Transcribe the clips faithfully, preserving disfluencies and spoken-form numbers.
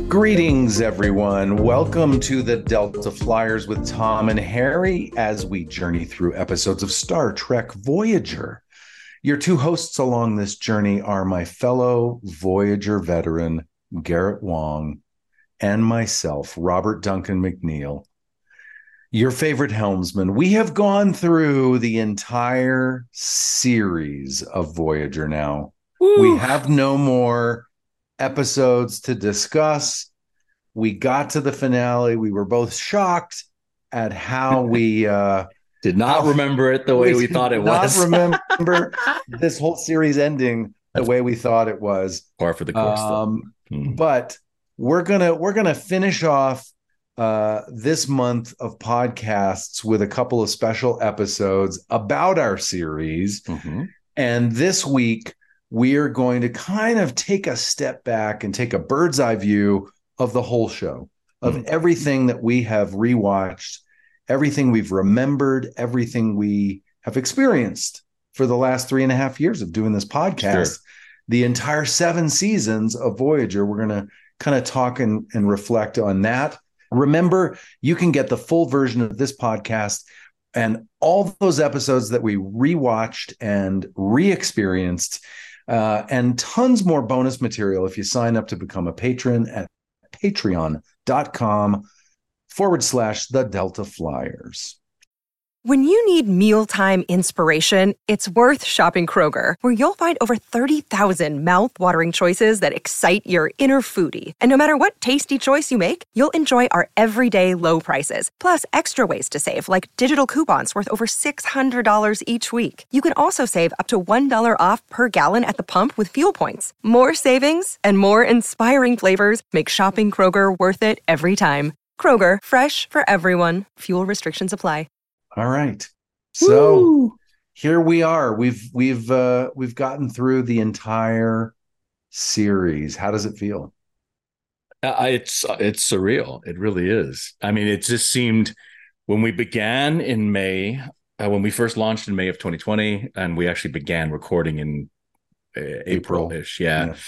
Greetings, everyone. Welcome to the Delta Flyers with Tom and Harry as we journey through episodes of Star Trek Voyager. Your two hosts along this journey are my fellow Voyager veteran, Garrett Wang, and myself, Robert Duncan McNeil, your favorite helmsman. We have gone through the entire series of Voyager now. Woo. We have no more episodes to discuss. We got to the finale. We were both shocked at how we uh, did not remember it the way we, we thought it was. Not remember this whole series ending the way we thought it was. Par for the course. Um, hmm. But we're gonna we're gonna finish off uh, this month of podcasts with a couple of special episodes about our series. Mm-hmm. And this week, we are going to kind of take a step back and take a bird's eye view of the whole show, of mm. everything that we have rewatched, everything we've remembered, everything we have experienced for the last three and a half years of doing this podcast. Sure. The entire seven seasons of Voyager, we're going to kind of talk and, and reflect on that. Remember, you can get the full version of this podcast and all those episodes that we rewatched and re-experienced, Uh, and tons more bonus material if you sign up to become a patron at patreon.com forward slash the Delta Flyers. When you need mealtime inspiration, it's worth shopping Kroger, where you'll find over thirty thousand mouth-watering choices that excite your inner foodie. And no matter what tasty choice you make, you'll enjoy our everyday low prices, plus extra ways to save, like digital coupons worth over six hundred dollars each week. You can also save up to one dollar off per gallon at the pump with fuel points. More savings and more inspiring flavors make shopping Kroger worth it every time. Kroger, fresh for everyone. Fuel restrictions apply. All right. So Woo! Here we are. We've we've uh, we've gotten through the entire series. How does it feel? Uh, it's it's surreal. It really is. I mean, it just seemed when we began in May, uh, when we first launched in May of twenty twenty, and we actually began recording in uh, April-ish. Yeah. yeah.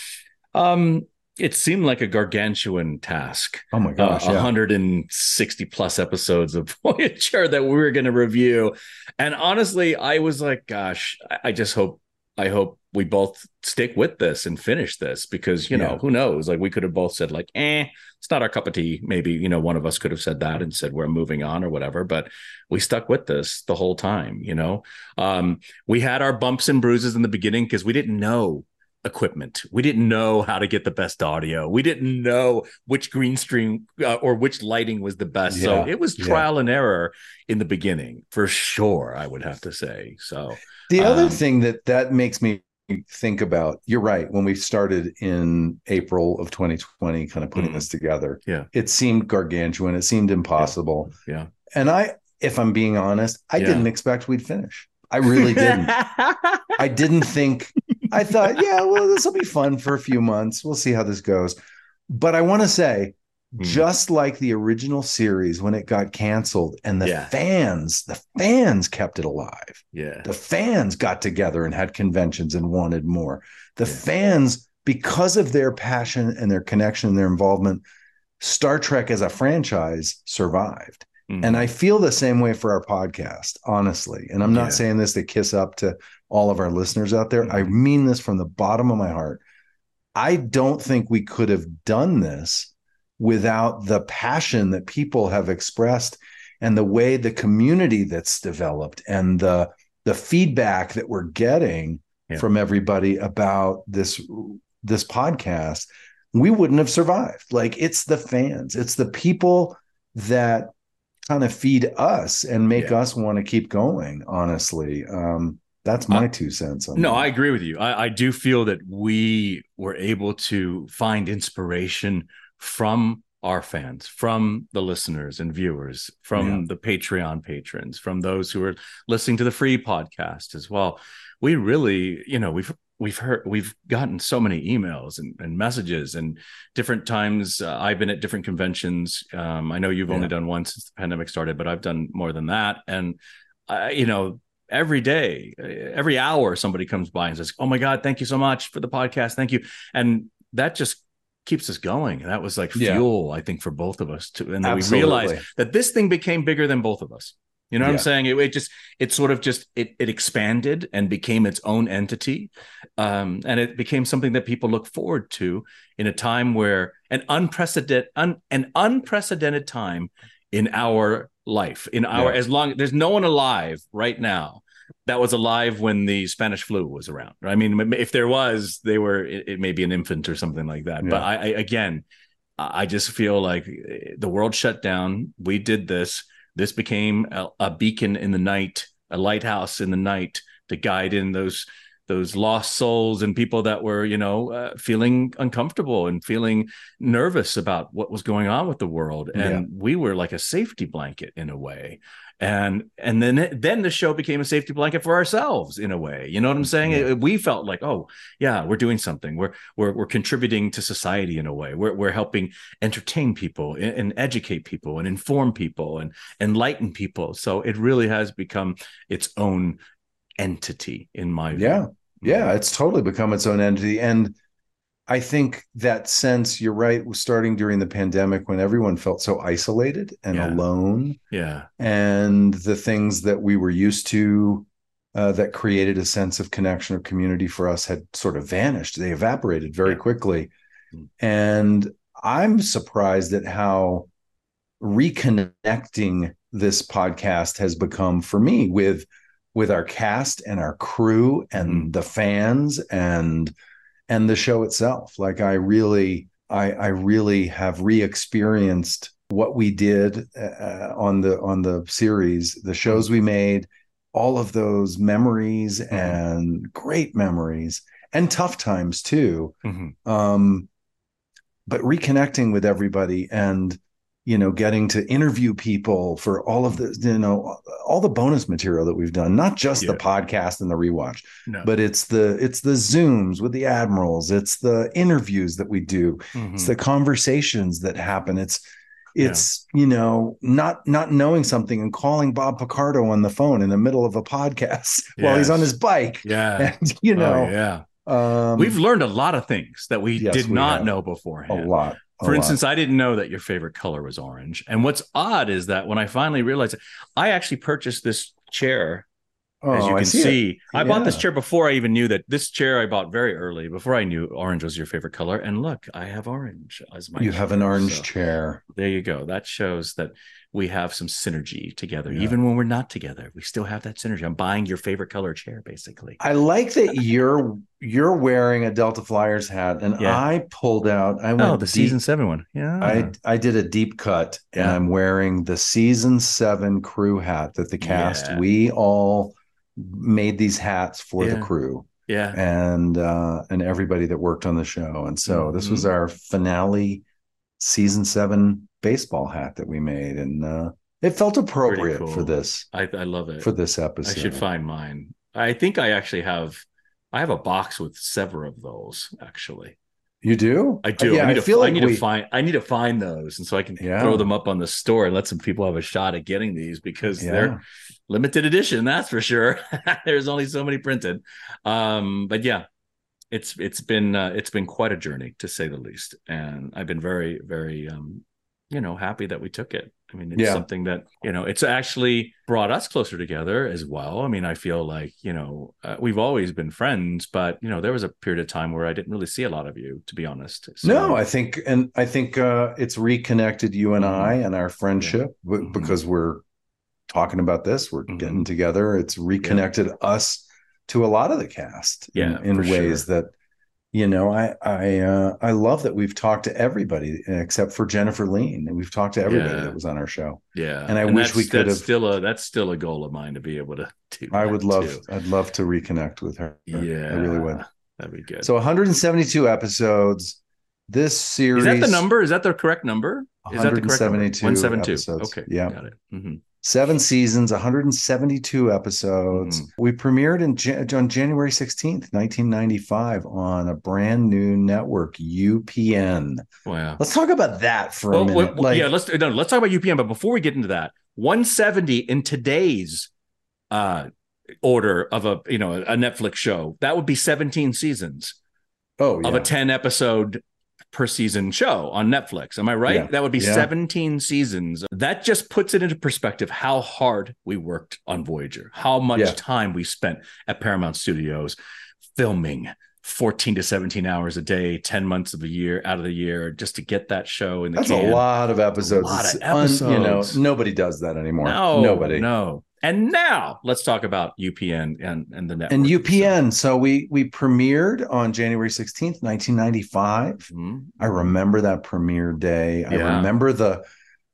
Um, it seemed like a gargantuan task. Oh my gosh. Uh, yeah. one hundred sixty plus episodes of Voyager that we were going to review. And honestly, I was like, gosh, I just hope, I hope we both stick with this and finish this because, you know, yeah. who knows? Like we could have both said like, eh, it's not our cup of tea. Maybe, you know, one of us could have said that and said, we're moving on or whatever, but we stuck with this the whole time. You know, um, we had our bumps and bruises in the beginning because we didn't know equipment. We didn't know how to get the best audio. We didn't know which green screen uh, or which lighting was the best. Yeah, so it was trial yeah. and error in the beginning for sure, I would have to say. So the um, other thing that that makes me think about, you're right, when we started in April of twenty twenty kind of putting mm-hmm. this together, yeah, it seemed gargantuan. It seemed impossible. Yeah. yeah. And I, if I'm being honest, I yeah. didn't expect we'd finish. I really didn't. I didn't think, I thought, yeah, well, this will be fun for a few months. We'll see how this goes. But I want to say, mm. just like the original series, when it got canceled and the yeah. fans, the fans kept it alive. Yeah. The fans got together and had conventions and wanted more. The yeah. fans, because of their passion and their connection and their involvement, Star Trek as a franchise survived. And I feel the same way for our podcast, honestly. And I'm not yeah. saying this to kiss up to all of our listeners out there. Mm-hmm. I mean this from the bottom of my heart. I don't think we could have done this without the passion that people have expressed and the way the community that's developed and the, the feedback that we're getting yeah. from everybody about this, this podcast. We wouldn't have survived. Like, it's the fans. It's the people that kind of feed us and make yeah. us want to keep going. Honestly, um, that's my uh, two cents. On no, that. I agree with you. I, I do feel that we were able to find inspiration from our fans, from the listeners and viewers, from yeah. the Patreon patrons, from those who are listening to the free podcast as well. We really, you know, we've we've heard, we've gotten so many emails and, and messages and different times. Uh, I've been at different conventions. Um, I know you've yeah. only done one since the pandemic started, but I've done more than that. And, uh, you know, every day, every hour, somebody comes by and says, "Oh my God, thank you so much for the podcast. Thank you." And that just keeps us going. That was like Yeah. fuel, I think, for both of us too. And then we Absolutely. realized that this thing became bigger than both of us. You know what Yeah. I'm saying? It, it just, it sort of just, it, it expanded and became its own entity. Um, and it became something that people look forward to in a time where an unprecedented, un, an unprecedented time in our life, in our, Yeah. as long, there's no one alive right now that was alive when the Spanish flu was around. I mean, if there was, they were, it, it may be an infant or something like that. Yeah. But I, I, again, I just feel like the world shut down. We did this. This became a, a beacon in the night, a lighthouse in the night to guide in those those lost souls and people that were, you know, uh, feeling uncomfortable and feeling nervous about what was going on with the world. And Yeah. we were like a safety blanket in a way. And and then then the show became a safety blanket for ourselves in a way. You know what I'm saying? Yeah. It, we felt like, oh yeah, we're doing something. We're we're we're contributing to society in a way. We're we're helping entertain people and, and educate people and inform people and enlighten people. So it really has become its own entity in my view. Yeah. Yeah. It's totally become its own entity. And I think that sense, you're right, was starting during the pandemic when everyone felt so isolated and Yeah. alone. Yeah. And the things that we were used to uh, that created a sense of connection or community for us had sort of vanished. They evaporated very Yeah. quickly. Mm. And I'm surprised at how reconnecting this podcast has become for me with with our cast and our crew and Mm-hmm. the fans and and the show itself. Like I really, I, I really have re-experienced what we did uh, on the on the series, the shows we made, all of those memories Mm-hmm. and great memories and tough times too. Mm-hmm. Um, but reconnecting with everybody and, you know, getting to interview people for all of the, you know, all the bonus material that we've done, not just Yeah. the podcast and the rewatch, No. but it's the, it's the Zooms with the admirals. It's the interviews that we do. Mhm. It's the conversations that happen. It's, it's, you know, not, not knowing something and calling Bob Picardo on the phone in the middle of a podcast while he's Yes. on his bike. Yeah. And, you know, Oh, yeah. um, We've learned a lot of things that we yes, did we not have. know a beforehand. lot. a For lot. instance, I didn't know that your favorite color was orange. And what's odd is that when I finally realized it, I actually purchased this chair. oh, As you I can see, see, it. I bought this Yeah. chair before I even knew that this chair I bought very early, before I knew orange was your favorite color. And look, I have orange as my You have an chair. orange So chair. there you go. That shows that we have some synergy together. Yeah. Even when we're not together, we still have that synergy. I'm buying your favorite color chair, basically. I like that you're you're wearing a Delta Flyers hat, and Yeah. I pulled out. I went Oh, the deep, season seven one. Yeah. I I did a deep cut, and Yeah. I'm wearing the season seven crew hat that the cast Yeah. we all made these hats for the Yeah. crew yeah. and uh, and everybody that worked on the show. And so this was our finale season seven baseball hat that we made, and uh, it felt appropriate cool. for this I, I love it. for this I episode. should find mine. I think I actually have, I have a box with several of those, actually. You do? I do. Yeah, I need, I to, feel I like need we, to find. I need to find those, and so I can Yeah. throw them up on the store and let some people have a shot at getting these because Yeah. they're limited edition. That's for sure. There's only so many printed. Um, but yeah, it's it's been uh, it's been quite a journey to say the least, and I've been very very um, you know happy that we took it. I mean, it's Yeah. something that, you know, it's actually brought us closer together as well. I mean, I feel like, you know, uh, we've always been friends, but, you know, there was a period of time where I didn't really see a lot of you, to be honest. So, No, I think, and I think uh, it's reconnected you and Mhm. I and our friendship w- Mhm. because we're talking about this. We're Mhm. getting together. It's reconnected us to a lot of the cast Yeah, in, in for ways sure. that, you know, I I uh, I love that we've talked to everybody except for Jennifer Lean, and we've talked to everybody Yeah. that was on our show. yeah. and I wish that's, we could that's have- still a, that's still a goal of mine to be able to do I that would love, too. I'd love to reconnect with her. Yeah. I really would. That'd be good. So one hundred seventy-two episodes. This series is that the number? Is that the correct number? Is that the correct number? one seventy-two one seventy-two. episodes. Okay. Yeah. Got it. Mhm. Seven seasons, one hundred seventy-two episodes. Mhm. We premiered in Jan- on January sixteenth, nineteen ninety-five on a brand new network, U P N. Wow. Let's talk about that for Well, a minute. well, like, yeah, let's no, let's talk about U P N. But before we get into that, one seventy in today's uh, order of a you know a Netflix show, that would be seventeen seasons oh, yeah. of a ten episode per season show on Netflix. Am I right? Yeah. That would be Yeah. seventeen seasons. That just puts it into perspective how hard we worked on Voyager, how much Yeah. time we spent at Paramount Studios filming fourteen to seventeen hours a day, ten months of a year out of the year, just to get that show in the That's can. a lot of episodes. A lot of It's un- episodes. you know, nobody does that anymore. No, Nobody. no. And now let's talk about U P N and, and the network. And U P N. So we we premiered on January sixteenth, nineteen ninety-five. Mm-hmm. I remember that premiere day. I Yeah. remember the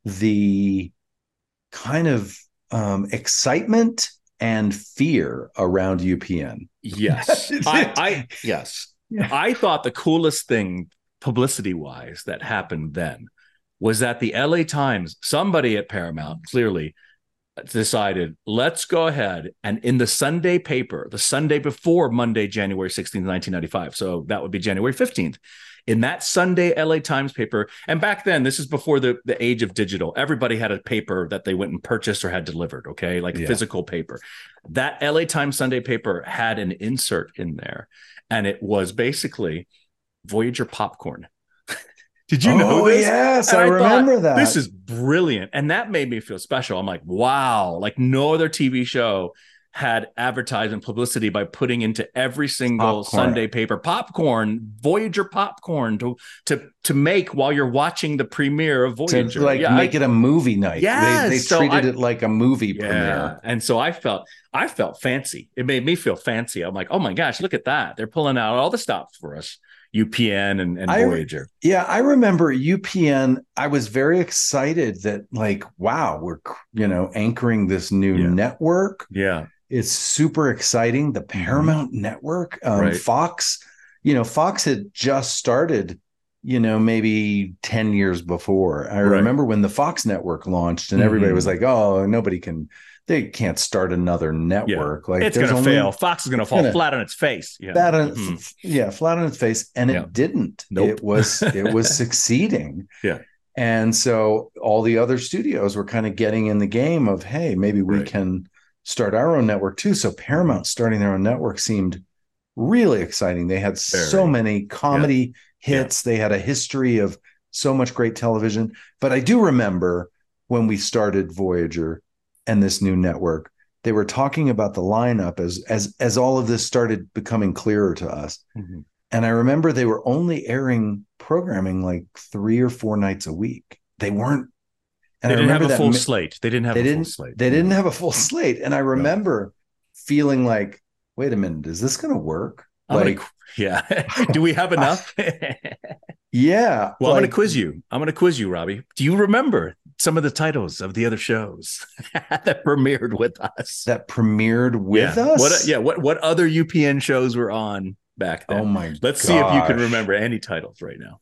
the kind of um, excitement and fear around U P N. Yes. I, I yes. Yeah. I thought the coolest thing publicity wise that happened then was that the L A Times, somebody at Paramount clearly decided, let's go ahead and in the Sunday paper, the Sunday before Monday, January sixteenth, nineteen ninety-five. So that would be January fifteenth. In that Sunday L A Times paper, and back then, this is before the, the age of digital, everybody had a paper that they went and purchased or had delivered, okay? Like Yeah. physical paper. That L A Times Sunday paper had an insert in there, and it was basically Voyager popcorn. Did you know Oh, this? yes, And I thought, remember that. This is brilliant. And that made me feel special. I'm like, wow, like no other T V show had advertisement publicity by putting into every single Popcorn. Sunday paper popcorn, Voyager popcorn to to to make while you're watching the premiere of Voyager. To like Yeah, make I- it a movie night. Yes, They, they so treated I- it like a movie yeah. premiere. And so I felt I felt fancy. It made me feel fancy. I'm like, oh my gosh, look at that. They're pulling out all the stops for us. U P N and, and I- Voyager. Yeah, I remember U P N. I was very excited that, like, wow, we're, you know, anchoring this new Yeah. network. Yeah. It's super exciting. The Paramount Network, um, Right. Fox, you know, Fox had just started, you know, maybe ten years before. I Right. remember when the Fox network launched and everybody Mhm. was like, oh, nobody can, they can't start another network. Like It's there's going to only fail. Fox is going to fall gonna- flat on its face. Yeah. Flat on, Mhm. f- yeah, flat on its face. And Yeah. it didn't. Nope. It was, it was succeeding. Yeah. And so all the other studios were kind of getting in the game of, hey, maybe we Right. can start our own network too. So Paramount starting their own network seemed really exciting. They had so Very. many comedy Yeah. hits. They had a history of so much great television. But I do remember when we started Voyager and this new network, they were talking about the lineup as as as all of this started becoming clearer to us. Mhm. And I remember they were only airing programming like three or four nights a week. They weren't. And They I didn't have remember a that full mi- slate. They didn't have they a didn't. full slate. They didn't have a full slate. And I remember feeling like, wait a minute, is this going to work? I'm Like, gonna, yeah. Do we have enough? yeah. Well, I'm going like, to quiz you. I'm going to quiz you, Robbie. Do you remember some of the titles of the other shows that premiered with us? that premiered with yeah. us. What? Yeah. What? What other U P N shows were on back then? Oh my! Let's see if you can gosh. remember any titles right now.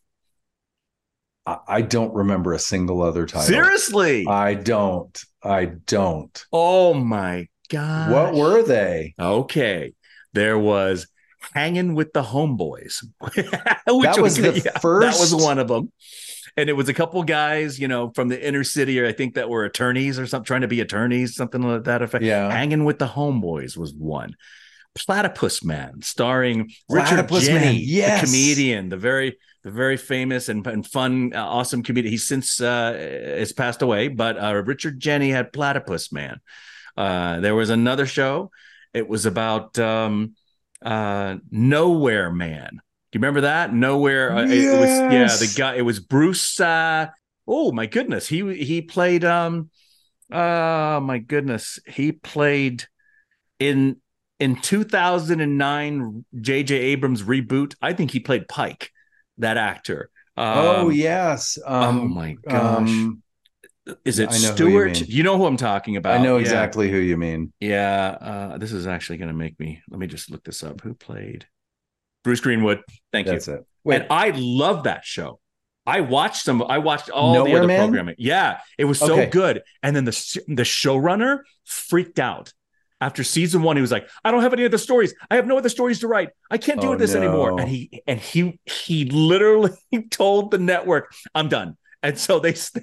I, I don't remember a single other title. Seriously? I don't. I don't. Oh my god! What were they? Okay, there was Hanging with the Homeboys. Which That was the That first- was one of them. And it was a couple guys, you know, from the inner city, or I think that were attorneys or something, trying to be attorneys, something like that effect. Yeah. Hanging with the Homeboys was one. Platypus Man, starring Richard Platypus Jenny, Man, yes. the comedian, the very, the very famous and, and fun, uh, awesome comedian. He's since uh, has passed away, but uh, Richard Jenny had Platypus Man. Uh, there was another show. It was about um, uh, Nowhere Man. Do you remember that? Nowhere. Uh, it, it was yeah. Yes. The guy. It was Bruce. Uh, oh my goodness. He he played. Um. Oh my goodness. He played in in two thousand nine J J Abrams reboot. I think he played Pike, that actor. Um, oh yes. Um, oh my gosh. um, Is it I know who you Stewart? mean. You know who I'm talking about. I know Yeah. exactly who you mean. Yeah, uh, this is actually going to make me. Let me just look this up. Who played Bruce Greenwood? Thank That's you. it. Wait, And I love that show. I watched some. I watched all Nowhere the other Man? programming. Yeah, it was so Okay. good. And then the the showrunner freaked out after season one. He was like, "I don't have any other stories. I have no other stories to write. I can't do Oh, this anymore." no. And he and he he literally told the network, "I'm done." And so they they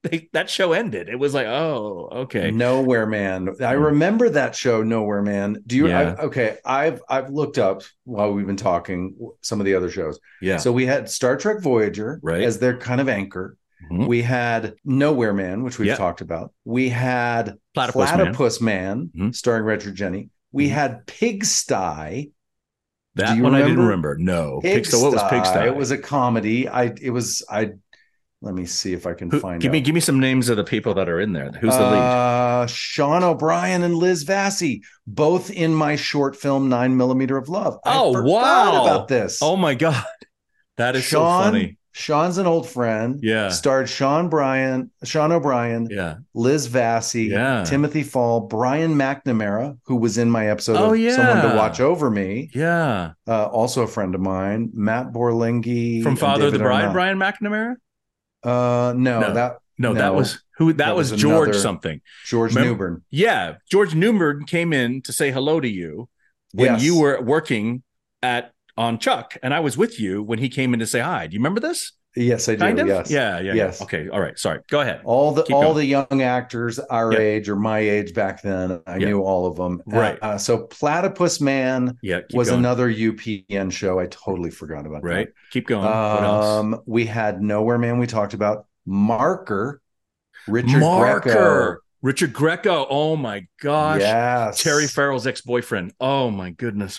they, that show ended. It was like, oh, okay. Nowhere Man. I remember that show, Nowhere Man. Do you? Yeah. I, okay, I've I've looked up while we've been talking some of the other shows. Yeah. So we had Star Trek Voyager Right. as their kind of anchor. Mhm. We had Nowhere Man, which we've Yeah. talked about. We had Platypus, Platypus Man, Man, Mhm. starring Richard Jenny. We Mhm. had Pigsty. That you one I didn't remember? remember. No. Pigsty. Pigsty. What was Pigsty? It was a comedy. I. It was. I. Let me see if I can Who, find give out. me give me some names of the people that are in there. Who's the lead? Uh, Sean O'Brien and Liz Vassy, both in my short film Nine Millimeter of Love. I Oh, forgot wow. about this. Oh my God. That is Sean, so funny. Sean's an old friend. Yeah. Starred Sean Bryan, Sean O'Brien, Yeah. Liz Vassy, Yeah. Timothy Fall, Brian McNamara, who was in my episode Oh, of yeah. Someone to Watch Over Me. Yeah. Uh, also a friend of mine, Matt Borlenghi. From and Father of the David Bride, Arnott. Brian McNamara? Uh, no, No. that No, that No. was who that, That was, was George another- something. George Remember- Newbern. Yeah. George Newbern came in to say hello to you when Yes. you were working at on Chuck, and I was with you when he came in to say hi. Do you remember this? Yes, I do. Kind of? Yes. Yeah, yeah, Yes. yeah. Okay. All right. Sorry. Go ahead. All the Keep all going. the young actors our Yeah. age or my age back then, I Yeah. knew all of them. Right. Uh, so Platypus Man Yeah. Keep was going. another U P N show. I totally forgot about Right. Keep going. that. What else? Um, we had Nowhere Man. We talked about Marker. Richard Marker. Greco. Richard Greco. Oh my gosh. Yes. Terry Farrell's ex-boyfriend. Oh my goodness.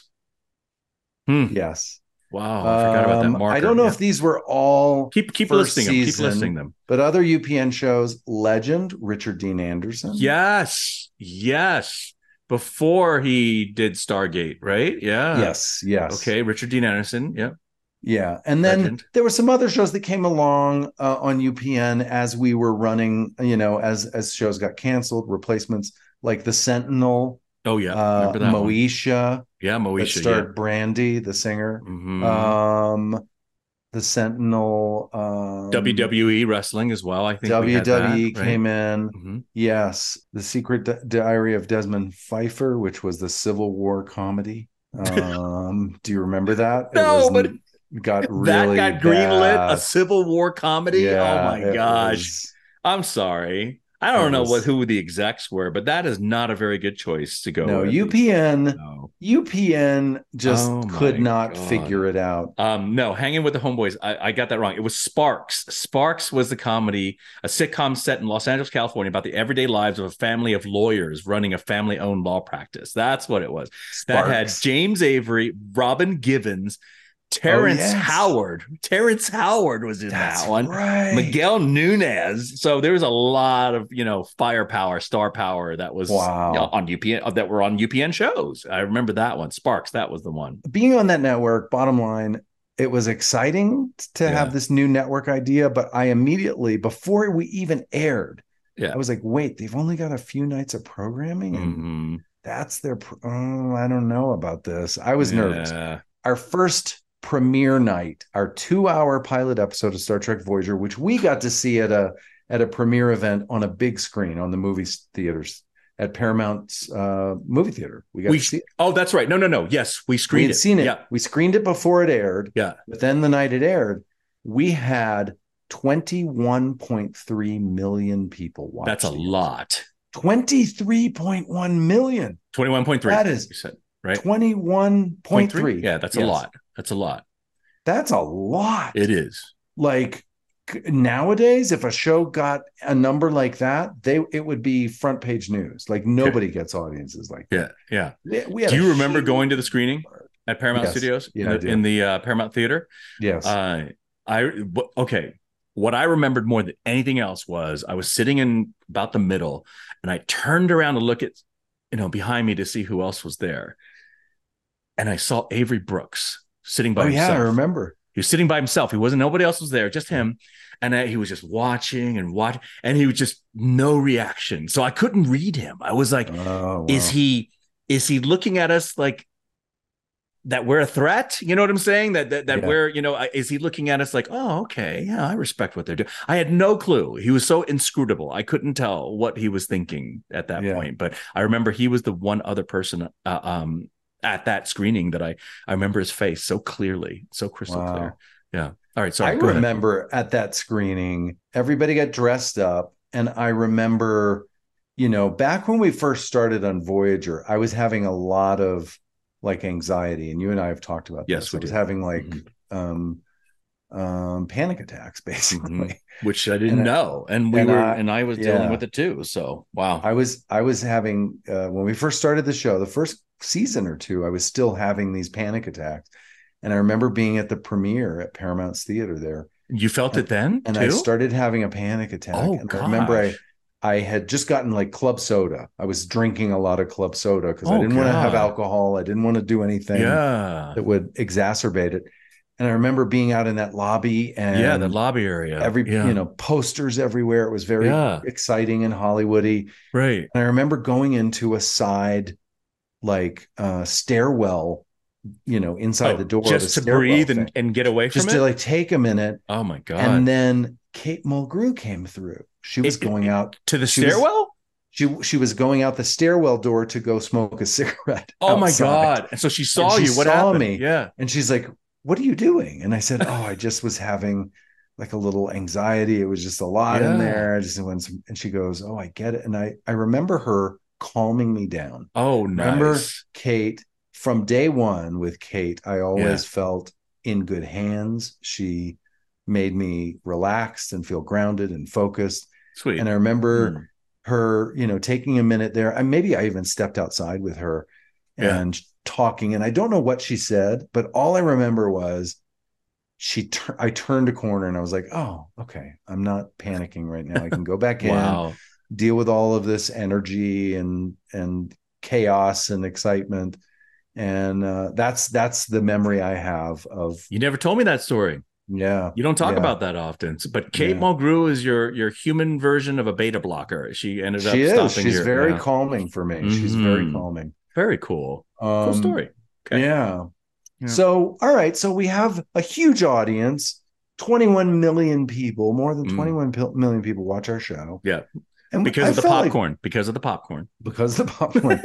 Hmm. Yes. Wow. I forgot about that. Um, Marker. I don't know Yeah. if these were all keep keep first listing them. Keep season, listing them. but other U P N shows, Legend, Richard Dean Anderson. Yes. Yes. Before he did Stargate, right? Yeah. Yes. Yes. Okay. Richard Dean Anderson. Yeah. Yeah. And then Legend. there were some other shows that came along uh, on U P N as we were running, you know, as as shows got canceled, replacements like The Sentinel, Oh yeah. uh, Remember that one? Moesha, Yeah. that Moesha. starred Brandy, the singer. Yeah. Mhm. Um, The Sentinel. Um, W W E wrestling as well. I think we W had W E that, right? came in. Mhm. Yes. The Secret Di- Diary of Desmond Pfeiffer, which was the Civil War comedy. Um, do you remember that? It No, was- but got really that got greenlit. bad. A Civil War comedy. Yeah, oh my it gosh. was- I'm sorry. I don't It know was- what who the execs were, but that is not a very good choice to go. no, with. U P N. No. U P N just Oh my could not God. figure it out. Um, no, Hanging with the Homeboys. I, I got that wrong. It was Sparks. Sparks was the comedy, a sitcom set in Los Angeles, California, about the everyday lives of a family of lawyers running a family-owned law practice. That's what it was. That had Sparks. James Avery, Robin Givens, Terrence yes. Howard. Terrence Howard was in That's that one. right. Miguel Nunez. So there was a lot of, you know, firepower, star power that was Wow. you know, on U P N that were on U P N shows. I remember that one. Sparks, that was the one. Being on that network, bottom line, it was exciting to Yeah. have this new network idea, but I immediately, before we even aired, Yeah. I was like, wait, they've only got a few nights of programming and Mhm. that's their, pr- oh, I don't know about this. I was nervous. Yeah. Our first premiere night, our two-hour pilot episode of Star Trek Voyager, which we got to see at a at a premiere event on a big screen on the movie theaters at Paramount's uh, movie theater. We got We to see it. Oh, that's right. No, no, no. Yes, we We screened had it. seen it. Yeah. We screened it before it aired. Yeah. But then the night it aired, we had twenty-one point three million people watching. That's a it. lot. twenty-three point one million. twenty-one point three. That is you said, right? twenty-one point three. Yeah, that's a Yes. lot. That's a lot. That's a lot. It is. Like c- nowadays, if a show got a number like that, they it would be front page news. Like nobody gets audiences like Yeah. Yeah. that. We had Do a you remember huge- going to the screening at Paramount Yes. Studios Yeah, in I the, do. in the uh, Paramount Theater? Yes. Uh, I w- okay. What I remembered more than anything else was I was sitting in about the middle, and I turned around to look at, you know, behind me to see who else was there, and I saw Avery Brooks sitting by oh himself. yeah, I remember. He was sitting by himself. He wasn't. Nobody else was there. Just him, and I, he was just watching and watching, and he was just no reaction. So I couldn't read him. I was like, Oh, is wow. he is he looking at us like that we're a threat? You know what I'm saying? That that, that Yeah. we're, you know, is he looking at us like, oh, okay, yeah, I respect what they're doing. I had no clue. He was so inscrutable. I couldn't tell what he was thinking at that Yeah. point. But I remember he was the one other person uh, um, at that screening that I I remember his face so clearly, so crystal Wow. clear. Yeah. All right, sorry. I go ahead. remember at that screening, everybody got dressed up. And I remember, you know, back when we first started on Voyager, I was having a lot of like anxiety. And you and I have talked about Yes, this. we I was did. having like Mhm. um, um, panic attacks, basically. Mm-hmm. Which I didn't and know. And we and were, I, and I was yeah, dealing with it too. So, wow. I was, I was having, uh, when we first started the show, the first season or two, I was still having these panic attacks. And I remember being at the premiere at Paramount's Theater there. You felt And, it then and too? I started having a panic attack. Oh, and gosh. I remember I, I had just gotten like club soda. I was drinking a lot of club soda because Oh, I didn't want to have God. alcohol. I didn't want to do anything Yeah. that would exacerbate it. And I remember being out in that lobby and Yeah, the lobby area. every, Yeah. you know, posters everywhere. It was very Yeah. exciting and Hollywoody. Right. And I remember going into a side like uh stairwell, you know, inside Oh, the door just of a to breathe thing, and, and get away from just it. to like take a minute. Oh my God. And then Kate Mulgrew came through. She was It- going it- out to the she was- stairwell. She she was going out the stairwell door to go smoke a cigarette. Oh my outside. God. And so she saw she you. What saw happened? me. Yeah. And she's like, "What are you doing?" And I said, "Oh, I just was having like a little anxiety. It was just a lot Yeah. in there. I just went some," and she goes, "Oh, I get it." And I I remember her calming me down. Oh, Remember nice. Kate from day one with Kate, I always felt in good hands. She made me relaxed and feel grounded and focused. Sweet. And I remember Mm. her, you know, taking a minute there. And maybe I even stepped outside with her and Yeah. talking. And I don't know what she said, but all I remember was she tur- I turned a corner and I was like, "Oh, okay. I'm not panicking right now. I can go back in, Wow. deal with all of this energy and and chaos and excitement." And uh, that's that's the memory I have of. You never told me that story. Yeah, You don't talk yeah. about that often. But Kate Yeah. Mulgrew is your your human version of a beta blocker. She ended up She is. stopping She's your, very yeah. calming for me. She's very Mhm. calming. Very cool. Um, Cool story. Okay. Yeah. Yeah. So, all right. So we have a huge audience. twenty-one million people, more than Mm. twenty-one pil- million people watch our show. Yeah. And Because I of the felt like- popcorn. Because of the popcorn. because of the popcorn.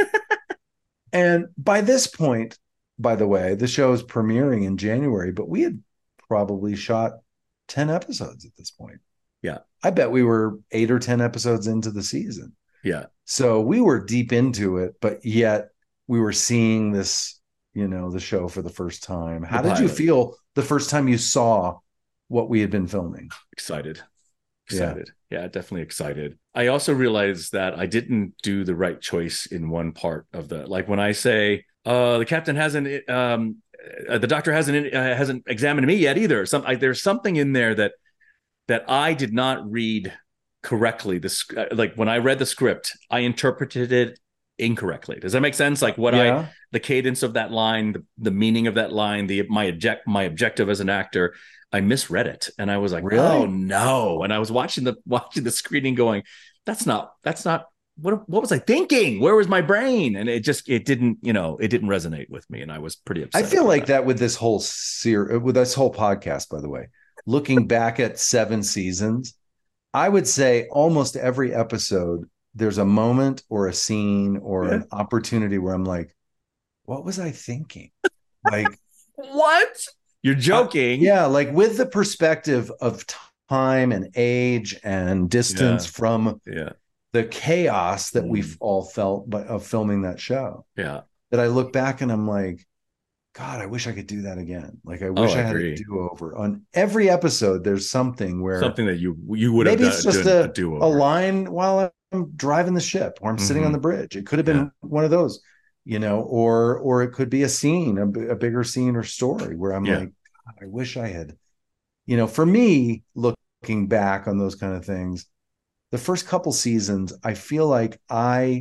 And by this point, by the way, the show is premiering in January, but we had probably shot ten episodes at this point. Yeah. I bet we were eight or ten episodes into the season. Yeah. So we were deep into it, but yet we were seeing this, you know, the show for the first time. How The did you pilot. feel the first time you saw what we had been filming? Excited. Yeah. Excited. Yeah. yeah, definitely excited. I also realized that I didn't do the right choice in one part of the, like when I say, uh, the captain hasn't, um, uh, the doctor hasn't, uh, hasn't examined me yet either. Some, I, there's something in there that, that I did not read correctly. This, uh, like when I read the script, I interpreted it incorrectly. Does that make sense? Like what Yeah. I, the cadence of that line, the, the meaning of that line, the, my object, my objective as an actor, I misread it. And I was like, Really? oh no. And I was watching the, watching the screening going, that's not, that's not, what, what was I thinking? Where was my brain? And it just, it didn't, you know, it didn't resonate with me. And I was pretty upset. I feel about like that with this whole series, with this whole podcast, by the way, looking back at seven seasons, I would say almost every episode, there's a moment or a scene or Yeah. an opportunity where I'm like, what was I thinking? Like, What? You're joking. yeah, like with the perspective of time and age and distance Yeah. from Yeah. the chaos that Mm. we've all felt by, of filming that show, Yeah. that I look back and I'm like, God, I wish I could do that again. Like, I Oh, wish I I had agree. a do over. On every episode, there's something where Something that you, you would have maybe done, it's just done a, do a line while I'm driving the ship or I'm sitting on Mhm. the bridge. It could have been Yeah. one of those, you know, or or it could be a scene, a, b- a bigger scene or story where I'm Yeah. like, God, I wish I had, you know, for me, looking back on those kind of things, the first couple seasons, I feel like I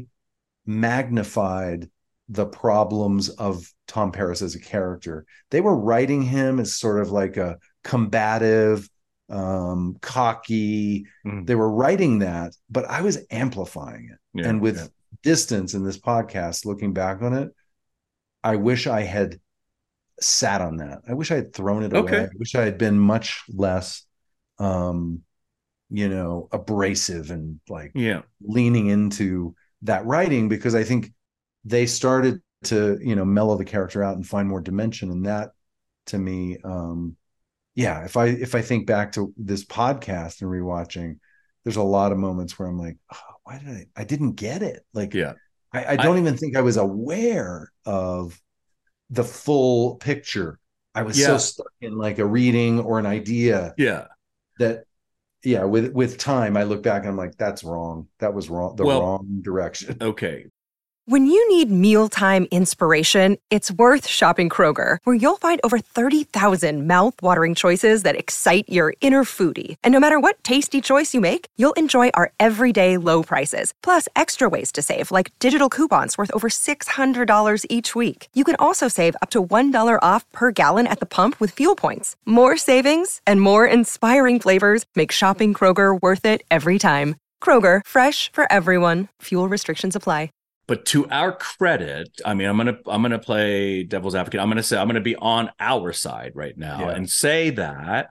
magnified the problems of Tom Paris as a character. They were writing him as sort of like a combative, um, cocky. Mhm. They were writing that, but I was amplifying it. Yeah, And with yeah. distance in this podcast, looking back on it, I wish I had sat on that. I wish I had thrown it Okay. away. I wish I had been much less, um, you know, abrasive and like Yeah. leaning into that writing, because I think they started to, you know, mellow the character out and find more dimension. And that to me, um, yeah, if I if I think back to this podcast and rewatching, there's a lot of moments where I'm like, oh, why did I? I didn't get it. Like, Yeah. I, I don't I, even think I was aware of the full picture. I was yeah. so stuck in like a reading or an idea Yeah. that, yeah, with with time, I look back and I'm like, that's wrong. That was wrong. The Well, wrong direction. Okay. When you need mealtime inspiration, it's worth shopping Kroger, where you'll find over thirty thousand mouthwatering choices that excite your inner foodie. And no matter what tasty choice you make, you'll enjoy our everyday low prices, plus extra ways to save, like digital coupons worth over six hundred dollars each week. You can also save up to one dollar off per gallon at the pump with fuel points. More savings and more inspiring flavors make shopping Kroger worth it every time. Kroger, fresh for everyone. Fuel restrictions apply. But to our credit, I mean, I'm gonna I'm gonna play devil's advocate. I'm gonna say I'm gonna be on our side right now Yeah. and say that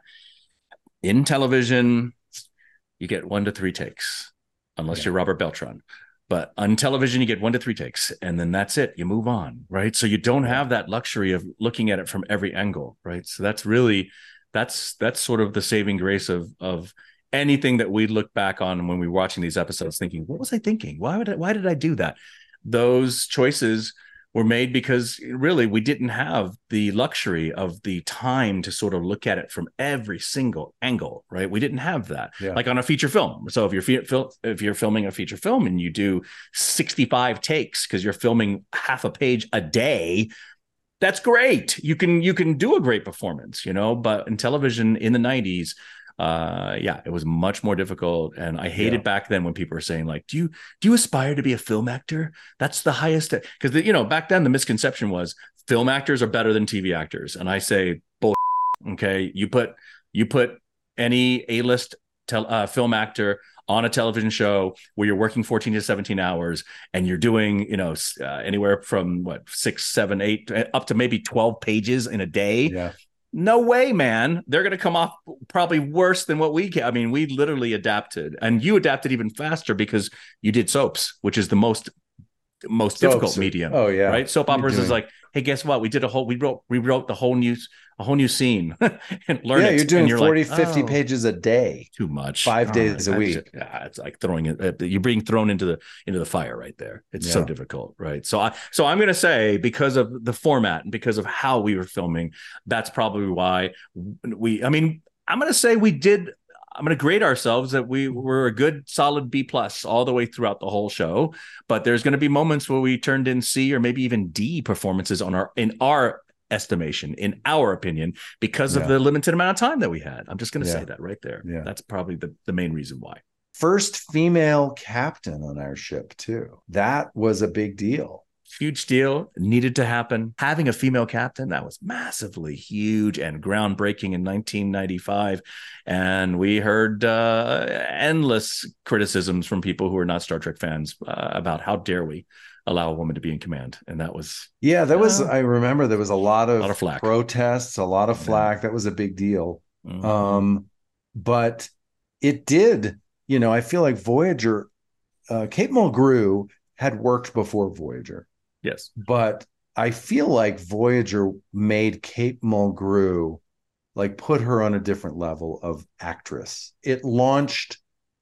in television, you get one to three takes, unless Yeah. you're Robert Beltran. But on television, you get one to three takes, and then that's it. You move on, right? So you don't Yeah. have that luxury of looking at it from every angle, right? So that's really that's that's sort of the saving grace of of anything that we look back on when we were watching these episodes, thinking, what was I thinking? Why would I, why did I do that? Those choices were made because really we didn't have the luxury of the time to sort of look at it from every single angle, right? We didn't have that. Yeah. Like on a feature film. So if you're if you're filming a feature film and you do sixty-five takes because you're filming half a page a day, that's great. You can you can do a great performance, you know. But in television in the nineties, uh yeah, it was much more difficult. And I hated Yeah. back then when people were saying like, do you do you aspire to be a film actor? That's the highest, because you know back then the misconception was film actors are better than T V actors. And I say bull. Okay, you put you put any A-list tel- uh, film actor on a television show where you're working fourteen to seventeen hours and you're doing, you know, uh, anywhere from what, six, seven, eight, up to maybe twelve pages in a day. Yeah. No way, man. They're going to come off probably worse than what we can. I mean, we literally adapted, and you adapted even faster because you did soaps, which is the most most Soaps difficult are- medium. oh, yeah. Right. Soap What are you operas is doing? like, hey, guess what? We did a whole, we wrote, we wrote the whole new, a whole new scene and learn Yeah, it. you're doing and you're forty, like, fifty oh, pages a day. too much. Five All days a I week. just- yeah, it's like throwing it. Uh, you're being thrown into the into the fire right there. It's so Yeah. difficult, right? So I so I'm going to say because of the format and because of how we were filming, that's probably why we. I mean, I'm going to say we did. I'm going to grade ourselves that we were a good solid B plus all the way throughout the whole show. But there's going to be moments where we turned in C or maybe even D performances on our in our estimation, in our opinion, because of Yeah. the limited amount of time that we had. I'm just going to Yeah. say that right there. Yeah. That's probably the, the main reason why. First female captain on our ship too. That was a big deal. Huge deal, needed to happen. Having a female captain, that was massively huge and groundbreaking in nineteen ninety-five. And we heard uh, endless criticisms from people who are not Star Trek fans uh, about how dare we allow a woman to be in command. And that was Yeah, that was, Yeah. I remember there was a lot of, A lot of flack. protests, a lot of Yeah. flack. That was a big deal. mhm. Um, but it did, you know, I feel like Voyager, uh, Kate Mulgrew had worked before Voyager, yes. but I feel like Voyager made Kate Mulgrew, like put her on a different level of actress. It launched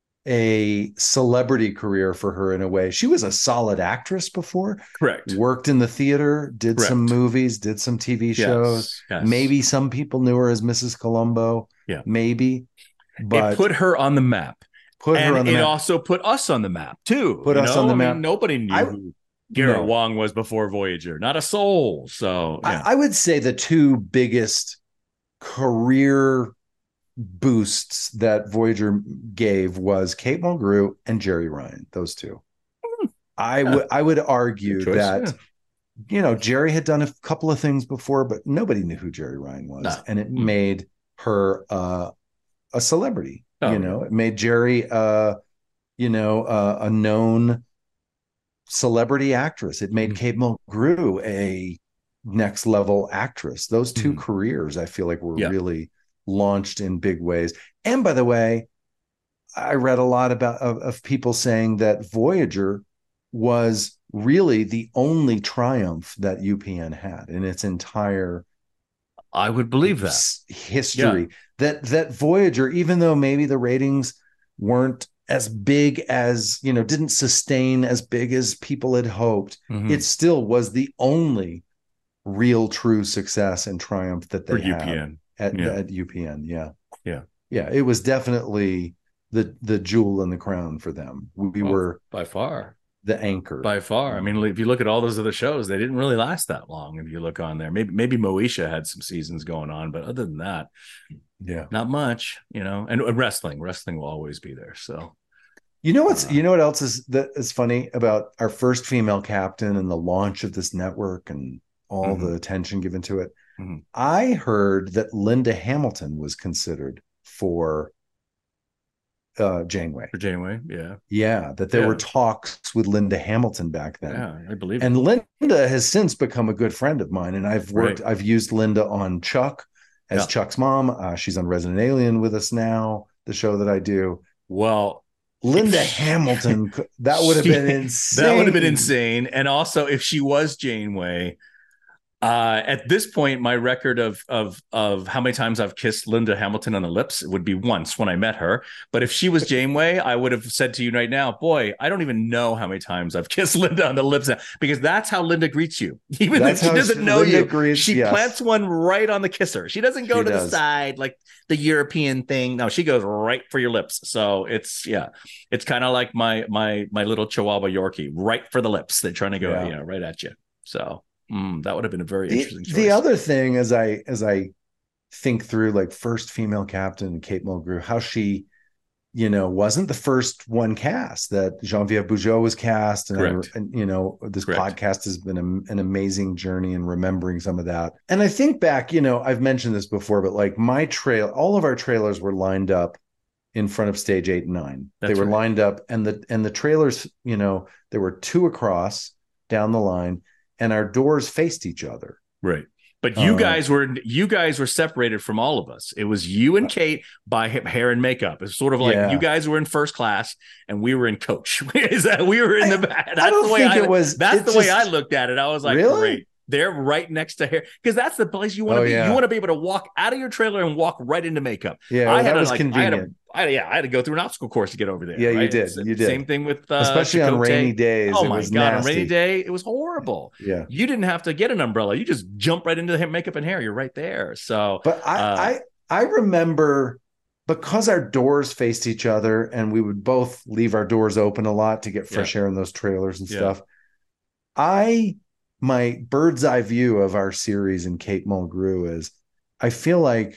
a celebrity career for her in a way. She was a solid actress before, Correct. worked in the theater, did some Correct. movies, did some T V shows. Yes, yes. Maybe some people knew her as Missus Colombo. Yeah. Maybe. But it put her on the map. put her and on the it map. also put us on the map too. Put you us know? on the I mean, map. nobody knew I- who Garrett No. Wong was before Voyager. Not a soul. So yeah. I, I would say the two biggest career boosts that Voyager gave was Kate Mulgrew and Jerry Ryan. Those two. I Yeah. would I would argue Good choice, that yeah. you know Jerry had done a couple of things before, but nobody knew who Jerry Ryan was, No. and it Mm. made her uh, a celebrity. Oh, you know, it made Jerry, uh, you know, uh, a known celebrity actress. It made Mm. Kate Mulgrew a next level actress. Those two Mm. careers, I feel like, were Yeah. really launched in big ways. And by the way, I read a lot about of, of people saying that Voyager was really the only triumph that U P N had in its entire I would believe that history yeah. that that Voyager, even though maybe the ratings weren't as big as, you know, didn't sustain as big as people had hoped, mm-hmm. it still was the only real true success and triumph that they For had U P N. at, Yeah. at U P N. Yeah. Yeah. Yeah. It was definitely the the jewel in the crown for them. We well, were by far the anchor. By far. I mean, if you look at all those other shows, they didn't really last that long. If you look on there, maybe maybe Moesha had some seasons going on, but other than that, yeah, not much, you know. And, and wrestling, wrestling will always be there. So, you know what's uh, you know what else is that is funny about our first female captain and the launch of this network and all mm-hmm. the attention given to it. Mm-hmm. I heard that Linda Hamilton was considered for uh Janeway. For Janeway, yeah. Yeah, that there yeah. were talks with Linda Hamilton back then. Yeah, I believe and it. Linda has since become a good friend of mine. And I've worked, right. I've used Linda on Chuck as yeah. Chuck's mom. Uh, she's on Resident Alien with us now, the show that I do. Well, Linda Hamilton, that would have been insane. That would have been insane. And also, if she was Janeway, Uh, at this point, my record of of of how many times I've kissed Linda Hamilton on the lips would be once when I met her. But if she was Janeway, I would have said to you right now, boy, I don't even know how many times I've kissed Linda on the lips now, because that's how Linda greets you. Even if she doesn't know Linda you, greets, she yes. plants one right on the kisser. She doesn't go she to does. the side like the European thing. No, she goes right for your lips. So it's yeah, it's kind of like my my my little Chihuahua Yorkie, right for the lips. They're trying to go yeah. you know, right at you. So. Mm, that would have been a very interesting the, choice. The other thing, as I as I think through, like, first female captain, Kate Mulgrew, how she, you know, wasn't the first one cast, that Geneviève Bujold was cast, and, I, and you know, this Correct. podcast has been a, an amazing journey in remembering some of that. And I think back, you know, I've mentioned this before, but like my trail, all of our trailers were lined up in front of stage eight and nine. That's they were right. lined up, and the and the trailers, you know, there were two across down the line. And our doors faced each other. Right. But you uh, guys were you guys were separated from all of us. It was you and Kate by hair and makeup. It's sort of like yeah. you guys were in first class and we were in coach. Is that we were in the back? That's I don't the way think I, it was. That's the just, way I looked at it. I was like, really? Great. They're right next to hair, because that's the place you want to oh, be. Yeah. You want to be able to walk out of your trailer and walk right into makeup. Yeah, I well, had that was like, convenient. I had a, I, yeah, I had to go through an obstacle course to get over there. Yeah, right? you did. It's, you did. Same thing with uh, especially Chakotay. on rainy days. Oh it my was god, nasty. on rainy day, it was horrible. Yeah, you didn't have to get an umbrella. You just jump right into the makeup and hair. You're right there. So, but I, uh, I, I remember, because our doors faced each other, and we would both leave our doors open a lot to get fresh yeah. air in those trailers and yeah. stuff. I. My bird's eye view of our series and Kate Mulgrew is, I feel like,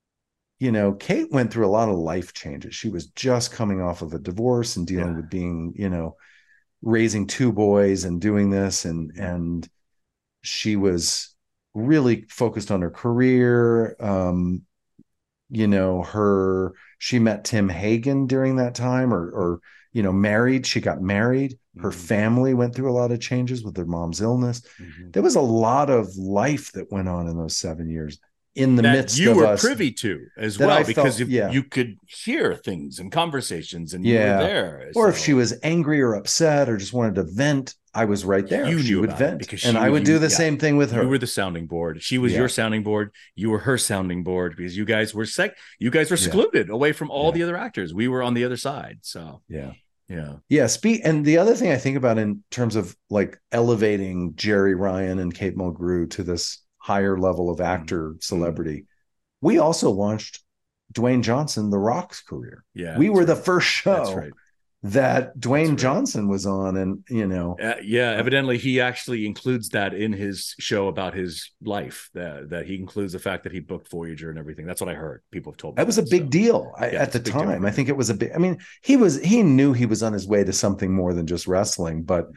you know, Kate went through a lot of life changes. She was just coming off of a divorce and dealing yeah. with being, you know, raising two boys and doing this. And, and she was really focused on her career. Um, you know, her, she met Tim Hagen during that time, or, or, you know, married, she got married. Her mm-hmm. family went through a lot of changes with their mom's illness. Mm-hmm. There was a lot of life that went on in those seven years in the that midst you of were us, privy to as well, I because felt, if yeah. you could hear things and conversations and yeah. you were there. Or so. if she was angry or upset or just wanted to vent, I was right there. You she knew would about vent, because and I would you, do the yeah. same thing with her. You were the sounding board. She was yeah. your sounding board. You were her sounding board, because you guys were sec. You guys were secluded yeah. away from all yeah. the other actors. We were on the other side. So yeah. Yeah. Yeah. Speak. And the other thing I think about in terms of like elevating Jerry Ryan and Kate Mulgrew to this higher level of actor mm-hmm. celebrity, we also launched Dwayne Johnson, The Rock's career. Yeah. We were right. the first show That's right. that Dwayne right. Johnson was on. And, you know, uh, yeah, evidently he actually includes that in his show about his life, that, that he includes the fact that he booked Voyager and everything. That's what I heard. People have told me that was a big so. deal I, yeah, at the time. Deal. I think it was a big, I mean, he was, he knew he was on his way to something more than just wrestling, but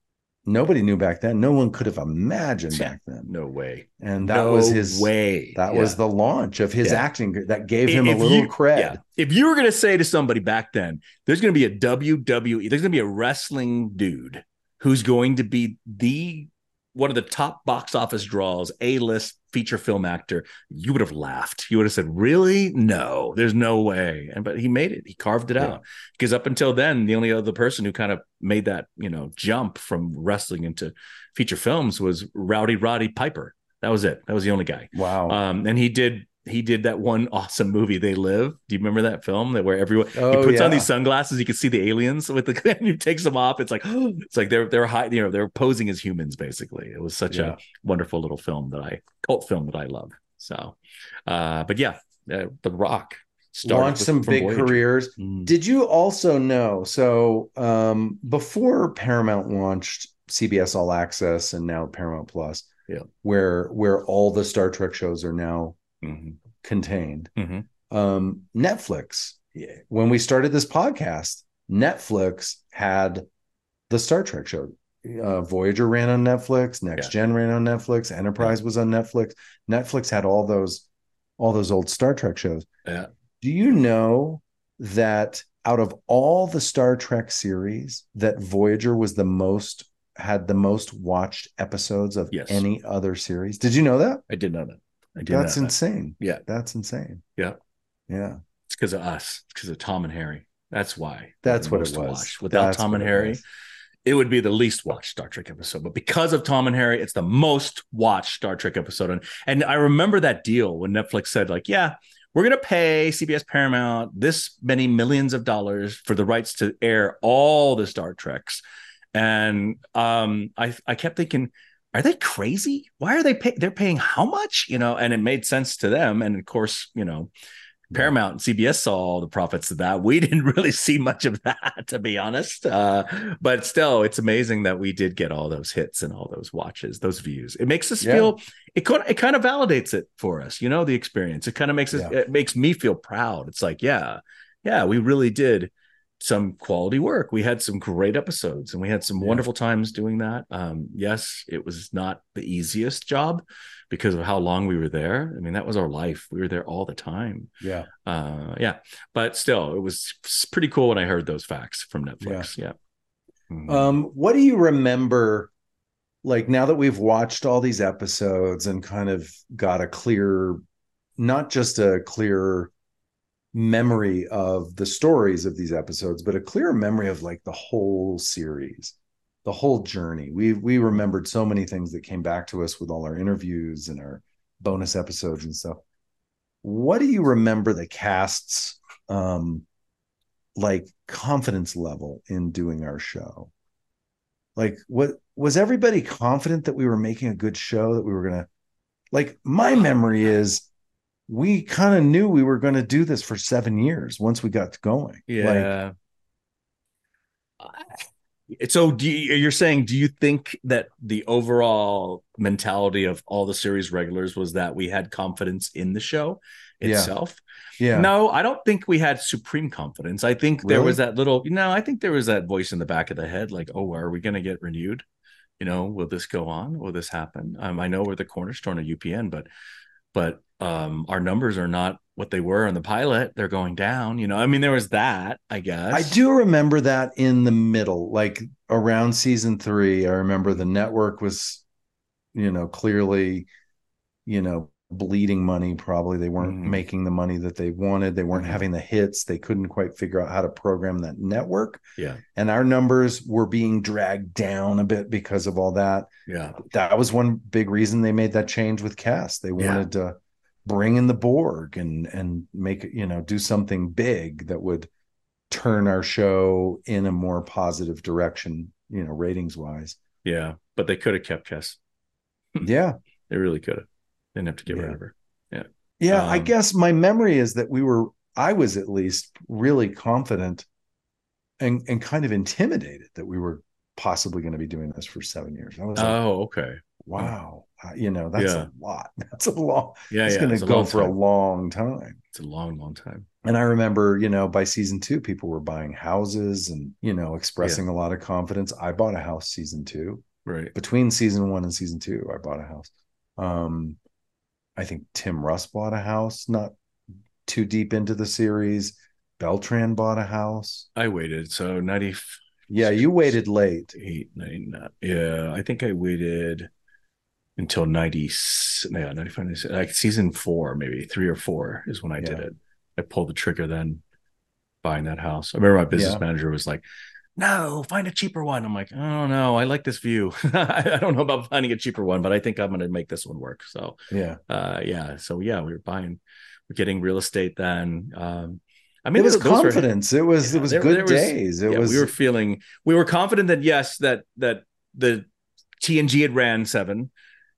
nobody knew back then. No one could have imagined back then. No way. And that no was his way. That yeah. was the launch of his yeah. acting that gave him if a little you, cred. Yeah. If you were going to say to somebody back then, there's going to be a W W E, there's going to be a wrestling dude who's going to be the one of the top box office draws, A-list feature film actor, you would have laughed. You would have said, really? No, there's no way. And but he made it. He carved it yeah. out. Because up until then, the only other person who kind of made that, you know, jump from wrestling into feature films was Rowdy Roddy Piper. That was it. That was the only guy. Wow. Um, and he did he did that one awesome movie, They Live. Do you remember that film that where everyone Oh, he puts yeah. on these sunglasses, you can see the aliens with the and he takes them off. It's like it's like they're they're high, you know, they're posing as humans basically. It was such Yeah. a wonderful little film that I cult film that I love. So, uh, but yeah, uh, The Rock started Launched with- some from big Voyager. careers. Mm. Did you also know? So um, before Paramount launched C B S All Access and now Paramount Plus, Yeah. where where all the Star Trek shows are now Mhm. contained, Mhm. um, Netflix. When we started this podcast, Netflix had the Star Trek show. Uh, Voyager ran on Netflix. Next Yeah. Gen ran on Netflix. Enterprise was on Netflix. Netflix had all those all those old Star Trek shows. Yeah. Do you know that out of all the Star Trek series, that Voyager was the most had the most watched episodes of Yes. any other series? Did you know that? I did know that. I did That's know that. insane. Yeah. That's insane. Yeah. Yeah. It's because of us. It's because of Tom and Harry. That's why. That's They're what it most was. watched. Without That's Tom what and it Harry, was. it would be the least watched Star Trek episode. But because of Tom and Harry, it's the most watched Star Trek episode. And, and I remember that deal when Netflix said, like, yeah, we're going to pay C B S Paramount this many millions of dollars for the rights to air all the Star Treks. And um, I, I kept thinking, are they crazy? Why are they pay- they're paying how much? You know, and it made sense to them. And of course, you know, Paramount and C B S saw all the profits of that. We didn't really see much of that, to be honest. Uh, but still, it's amazing that we did get all those hits and all those watches, those views. It makes us Yeah. feel it. Could, it kind of validates it for us, you know, the experience. It kind of makes us. Yeah. It makes me feel proud. It's like, yeah, yeah, we really did some quality work. We had some great episodes, and we had some Yeah. wonderful times doing that. Um, yes, it was not the easiest job because of how long we were there. I mean, that was our life. We were there all the time. Yeah. Uh, yeah, but still, it was pretty cool when I heard those facts from Netflix. Yeah. Mhm. Um, what do you remember? Like now that we've watched all these episodes and kind of got a clear, not just a clear memory of the stories of these episodes, but a clear memory of like the whole series, the whole journey. We we remembered so many things that came back to us with all our interviews and our bonus episodes and stuff. What do you remember the cast's um like confidence level in doing our show? Like, what was everybody confident that we were making a good show, that we were gonna, like, my memory is we kind of knew we were going to do this for seven years once we got going. Like, Yeah. So do you, you're saying, do you think that the overall mentality of all the series regulars was that we had confidence in the show Yeah. itself? yeah, No, I don't think we had supreme confidence. I think there Really? was that little, no, I think there was that voice in the back of the head, like, oh, are we going to get renewed? You know, will this go on? Will this happen? Um, I know we're the cornerstone of U P N, but but um, our numbers are not what they were in the pilot. They're going down. You know, I mean, there was that, I guess. I do remember that in the middle, like around season three. I remember the network was, you know, clearly, you know, bleeding money. Probably they weren't Mhm. making the money that they wanted. They weren't Mhm. having the hits. They couldn't quite figure out how to program that network. Yeah. And our numbers were being dragged down a bit because of all that. Yeah. That was one big reason they made that change with cast. They Yeah. wanted to bring in the Borg and and make it, you know, do something big that would turn our show in a more positive direction, you know, ratings wise. Yeah. But they could have kept Kess. Yeah. They really could have. Didn't have to get Yeah. rid of her. Yeah. I Um, guess my memory is that we were, I was at least really confident and, and kind of intimidated that we were possibly going to be doing this for seven years. I was like, Oh, okay. wow, uh, you know, that's Yeah. a lot. That's a long, Yeah. it's yeah. going It's to a go long for a time. long time. It's a long, long time. And I remember, you know, by season two, people were buying houses and, you know, expressing a lot of confidence. I bought a house season two. Right. Between season one and season two, I bought a house. Um, I think Tim Russ bought a house, not too deep into the series. Beltran bought a house. I waited. So ninety-eight, Yeah, you waited late. ninety-nine. Yeah. I think I waited until ninety. Yeah. ninety-five, ninety-six, like season four, maybe three or four is when I did Yeah. it. I pulled the trigger then buying that house. I remember my business Yeah. manager was like, no, find a cheaper one. I'm like, I don't know. I like this view. I don't know about finding a cheaper one, but I think I'm going to make this one work. So Yeah. Uh, yeah. So yeah, we were buying, we're getting real estate then. Um, I mean, It was those- those were- confidence. It was yeah, it was there- good there was- days. It yeah, was we were feeling, we were confident that yes, that that the T N G had ran seven,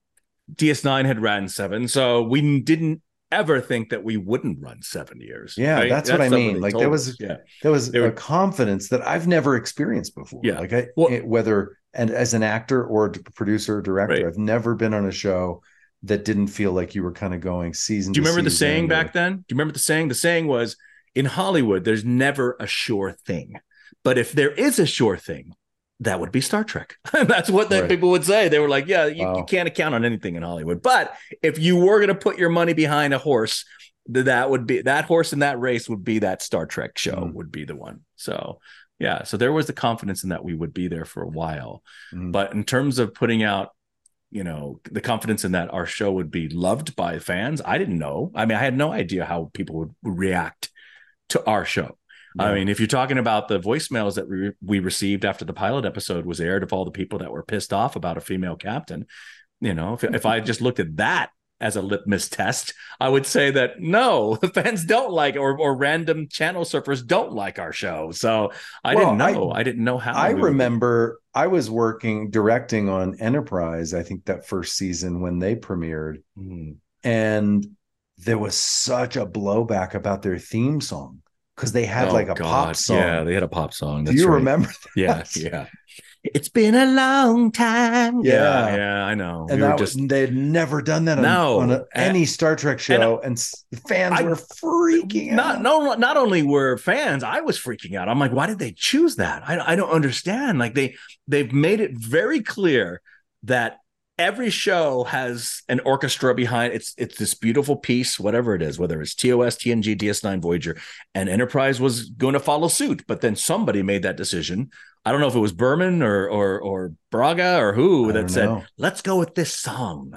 D S nine had ran seven, so we didn't ever think that we wouldn't run seven years. Yeah, right? that's what I not mean. they Like, told there was- us. yeah, there was They were- a confidence that I've never experienced before. Yeah. Like I, Well- it- whether and as an actor or d- producer or director, Right. I've never been on a show that didn't feel like you were kind of going season. Do you to remember the season saying or- back then? Do you remember the saying? The saying was, in Hollywood, there's never a sure thing. But if there is a sure thing, that would be Star Trek. That's what the Right. people would say. They were like, yeah, you, Wow. you can't account on anything in Hollywood. But if you were going to put your money behind a horse, th- that would be that horse in that race would be that Star Trek show Mm. would be the one. So yeah, so there was the confidence in that we would be there for a while. Mm. But in terms of putting out, you know, the confidence in that our show would be loved by fans, I didn't know. I mean, I had no idea how people would react to our show. I Yeah. mean, if you're talking about the voicemails that we, we received after the pilot episode was aired of all the people that were pissed off about a female captain, you know, if, if I just looked at that as a litmus test, I would say that no, the fans don't like, or or random channel surfers don't like our show. So I Well, didn't know. I, I- didn't know how. I we would be. remember I was working directing on Enterprise, I think that first season when they premiered, Mhm. and there was such a blowback about their theme song because they had Oh, like a God. pop song. Yeah, they had a pop song. Do That's you right. remember? Yeah, that? yeah. It's been a long time. Yeah, Yeah. yeah, I know. And we were that just was, they had never done that on, No. on a, And- any Star Trek show, and, s fans I- were freaking not out. no not only were fans, I was freaking out. I'm like, why did they choose that? I I don't understand. Like they they've made it very clear that every show has an orchestra behind it's it's this beautiful piece, whatever it is, whether it's T O S, T N G, D S nine, Voyager, and Enterprise was going to follow suit, but then somebody made that decision. I don't know if it was Berman or or or Braga or who I that don't said, know. let's go with this song.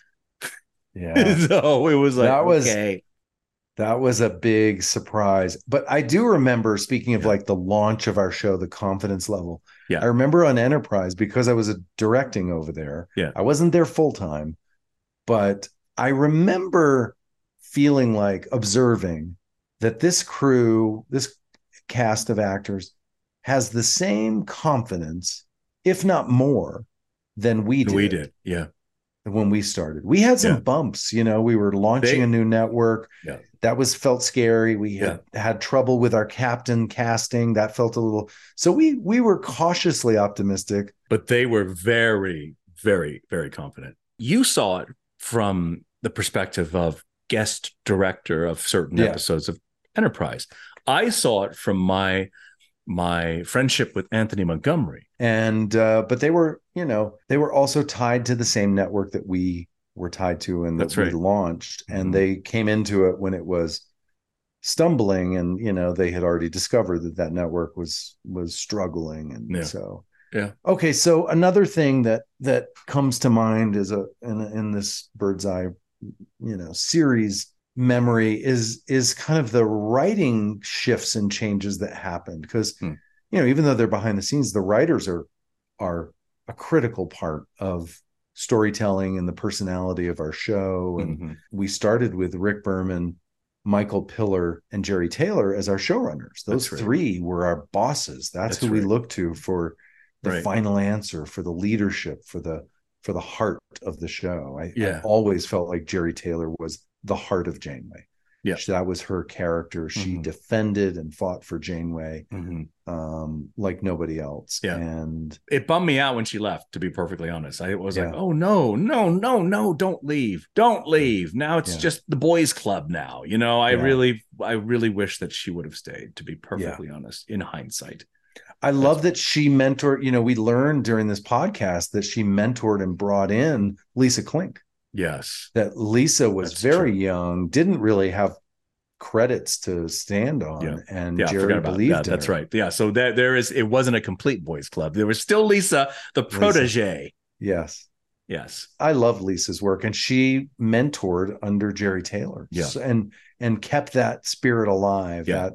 Yeah. So it was like, That was- okay. That was a big surprise. But I do remember, speaking of Yeah. like the launch of our show, the confidence level. Yeah. I remember on Enterprise, because I was a directing over there. Yeah. I wasn't there full time, but I remember feeling like observing that this crew, this cast of actors has the same confidence, if not more, than we did. We did. Yeah. When we started. We had some Yeah. bumps, you know, we were launching They- a new network. Yeah. That was felt scary. We had had trouble with our captain casting. That felt a little, so we we were cautiously optimistic. But they were very, very, very confident. You saw it from the perspective of guest director of certain Yeah. episodes of Enterprise. I saw it from my my friendship with Anthony Montgomery. And uh, but they were, you know, they were also tied to the same network that we were tied to and that That's we right. launched. And Mhm. they came into it when it was stumbling, and you know, they had already discovered that that network was was struggling. And Yeah. so Yeah. Okay, so another thing that that comes to mind is a in, in this bird's eye, you know, series memory is is kind of the writing shifts and changes that happened, because Hmm. you know, even though they're behind the scenes, the writers are are a critical part of storytelling and the personality of our show. And Mhm. we started with Rick Berman, Michael Pillar, and Jerry Taylor as our showrunners. Those That's right. three were our bosses. That's, That's who we right. looked to for the Right. final answer, for the leadership, for the for the heart of the show. I, I Yeah. always felt like Jerry Taylor was the heart of Janeway. Yeah. That was her character. She Mhm. defended and fought for Janeway Mhm. um, like nobody else. Yeah. And It bummed me out when she left, to be perfectly honest. I was like, Yeah. oh, no, no, no, no, don't leave. Don't leave. Now it's Yeah. just the boys' club now. You know, I Yeah. really, I really wish that she would have stayed, to be perfectly honest, in hindsight. I love that she mentored, you know, we learned during this podcast that she mentored and brought in Lisa Klink. Yes. That Lisa was That's very true. young, didn't really have credits to stand on, Yeah. and Yeah, I Jerry forgot about believed that. in That's her. right. Yeah. So there, there is, it wasn't a complete boys' club. There was still Lisa, the protege. Yes. Yes. I love Lisa's work, and she mentored under Jerry Taylor. Yeah. So- and and kept that spirit alive, Yeah. that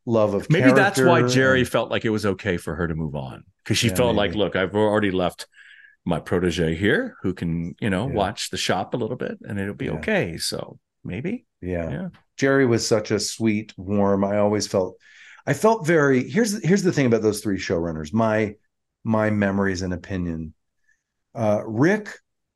love of maybe that's why Jerry and, felt like it was okay for her to move on, because she yeah, felt maybe. like, look, I've already left my protege here who can, you know, Yeah. watch the shop a little bit and it'll be Yeah. okay. So maybe. Yeah. Yeah. Jerry was such a sweet, warm. I always felt, I felt very, here's, here's the thing about those three showrunners, my, my memories and opinion. Uh, Rick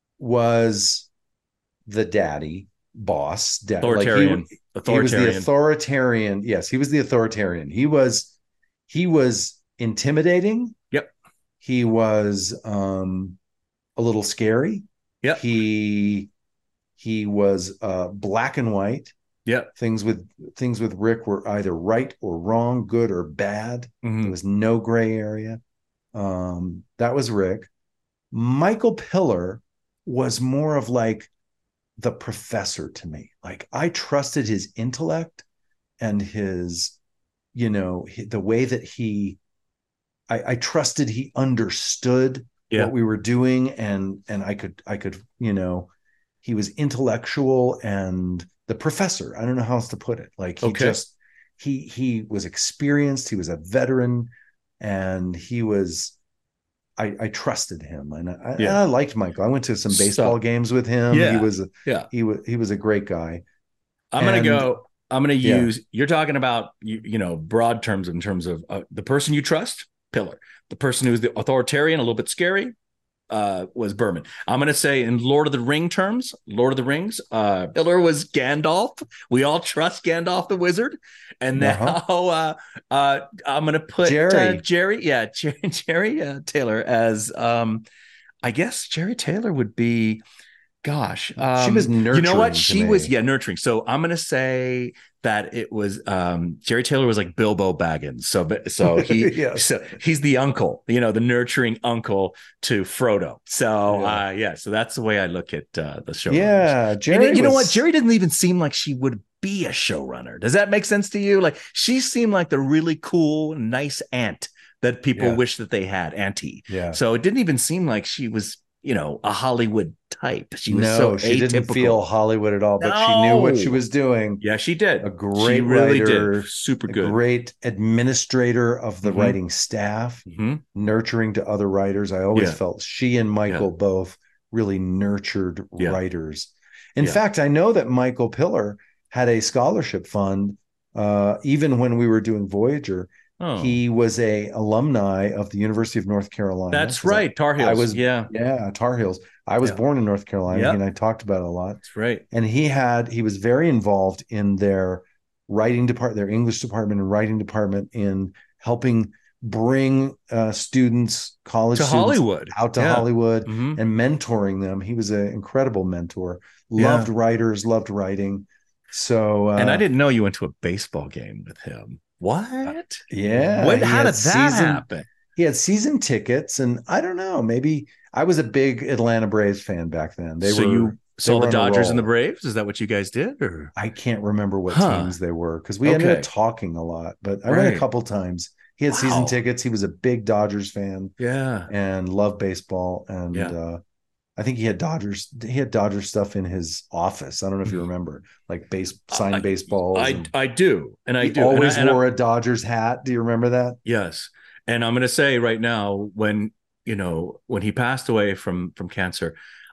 was the daddy boss, dad, Authoritarian. like he, authoritarian. he was the authoritarian. Yes. He was the authoritarian. He was, he was intimidating. Yep. He was, um, a little scary. Yep. He, he was, uh, black and white. Yep. Things with things with Rick were either right or wrong, good or bad. Mm-hmm. There was no gray area. Um, that was Rick. Michael Piller was more of like the professor to me. Like I trusted his intellect and his, you know, the way that he, I, I trusted he understood yeah. what we were doing, and and I could I could you know, he was intellectual and the professor. I don't know how else to put it. Like he okay. just he he was experienced. He was a veteran, and he was. I, I trusted him, and I, yeah. and I liked Michael. I went to some baseball so, games with him. Yeah. He was a, yeah. he was he was a great guy. I'm and, gonna go. I'm gonna use. Yeah. You're talking about you, you know broad terms in terms of uh, the person you trust, Piller. The person who's the authoritarian, a little bit scary, uh, was Berman. I'm going to say in Lord of the Ring terms, Lord of the Rings, uh, Piller was Gandalf. We all trust Gandalf the Wizard. And now uh-huh. uh, uh, I'm going to put Jerry. Uh, Jerry, yeah, Jerry, Jerry uh, Taylor as, um, I guess Jerry Taylor would be, gosh. Um, she was nurturing. You know what? She me. was, yeah, nurturing. So I'm going to say that it was um, Jerry Taylor was like Bilbo Baggins. So, so he, yes. so he's the uncle, you know, the nurturing uncle to Frodo. So, yeah, uh, yeah so that's the way I look at uh, the show. Yeah, Jerry. And you was... know what? Jerry didn't even seem like she would be a showrunner. Does that make sense to you? Like she seemed like the really cool, nice aunt that people yeah. wish that they had, auntie. Yeah. So it didn't even seem like she was, you know, a Hollywood type. She was no, so she atypical. Didn't feel Hollywood at all, but no. she knew what she was doing. Yeah, she did. A great she really writer, did. Super good. A great administrator of the mm-hmm. writing staff, mm-hmm. nurturing to other writers. I always yeah. felt she and Michael yeah. both really nurtured yeah. writers. In yeah. fact, I know that Michael Piller had a scholarship fund, uh, even when we were doing Voyager. Oh. He was a alumni of the University of North Carolina. That's right. Tar Heels. I was, yeah. Yeah, Tar Heels. I was yeah. born in North Carolina, yep. and I talked about it a lot. That's right. And he had, he was very involved in their writing department, their English department and writing department, in helping bring uh, students, college to students Hollywood. out to yeah. Hollywood mm-hmm. and mentoring them. He was an incredible mentor, loved yeah. writers, loved writing. So, uh, and I didn't know you went to a baseball game with him. What? Uh, yeah. What, how did that season, happen? He had season tickets, and I don't know, maybe I was a big Atlanta Braves fan back then. They so were, you saw they the Dodgers and the Braves? Is that what you guys did? Or I can't remember what huh. teams they were, because we okay. ended up talking a lot, but I right. went a couple times. He had wow. season tickets. He was a big Dodgers fan. Yeah. And loved baseball. And yeah. uh, I think he had Dodgers. He had Dodgers stuff in his office. I don't know if you remember, like base signed I, baseballs. I I do, and I he do. Always and I, and wore I, a Dodgers hat. Do you remember that? Yes, and I'm going to say right now, when you know when he passed away from from cancer,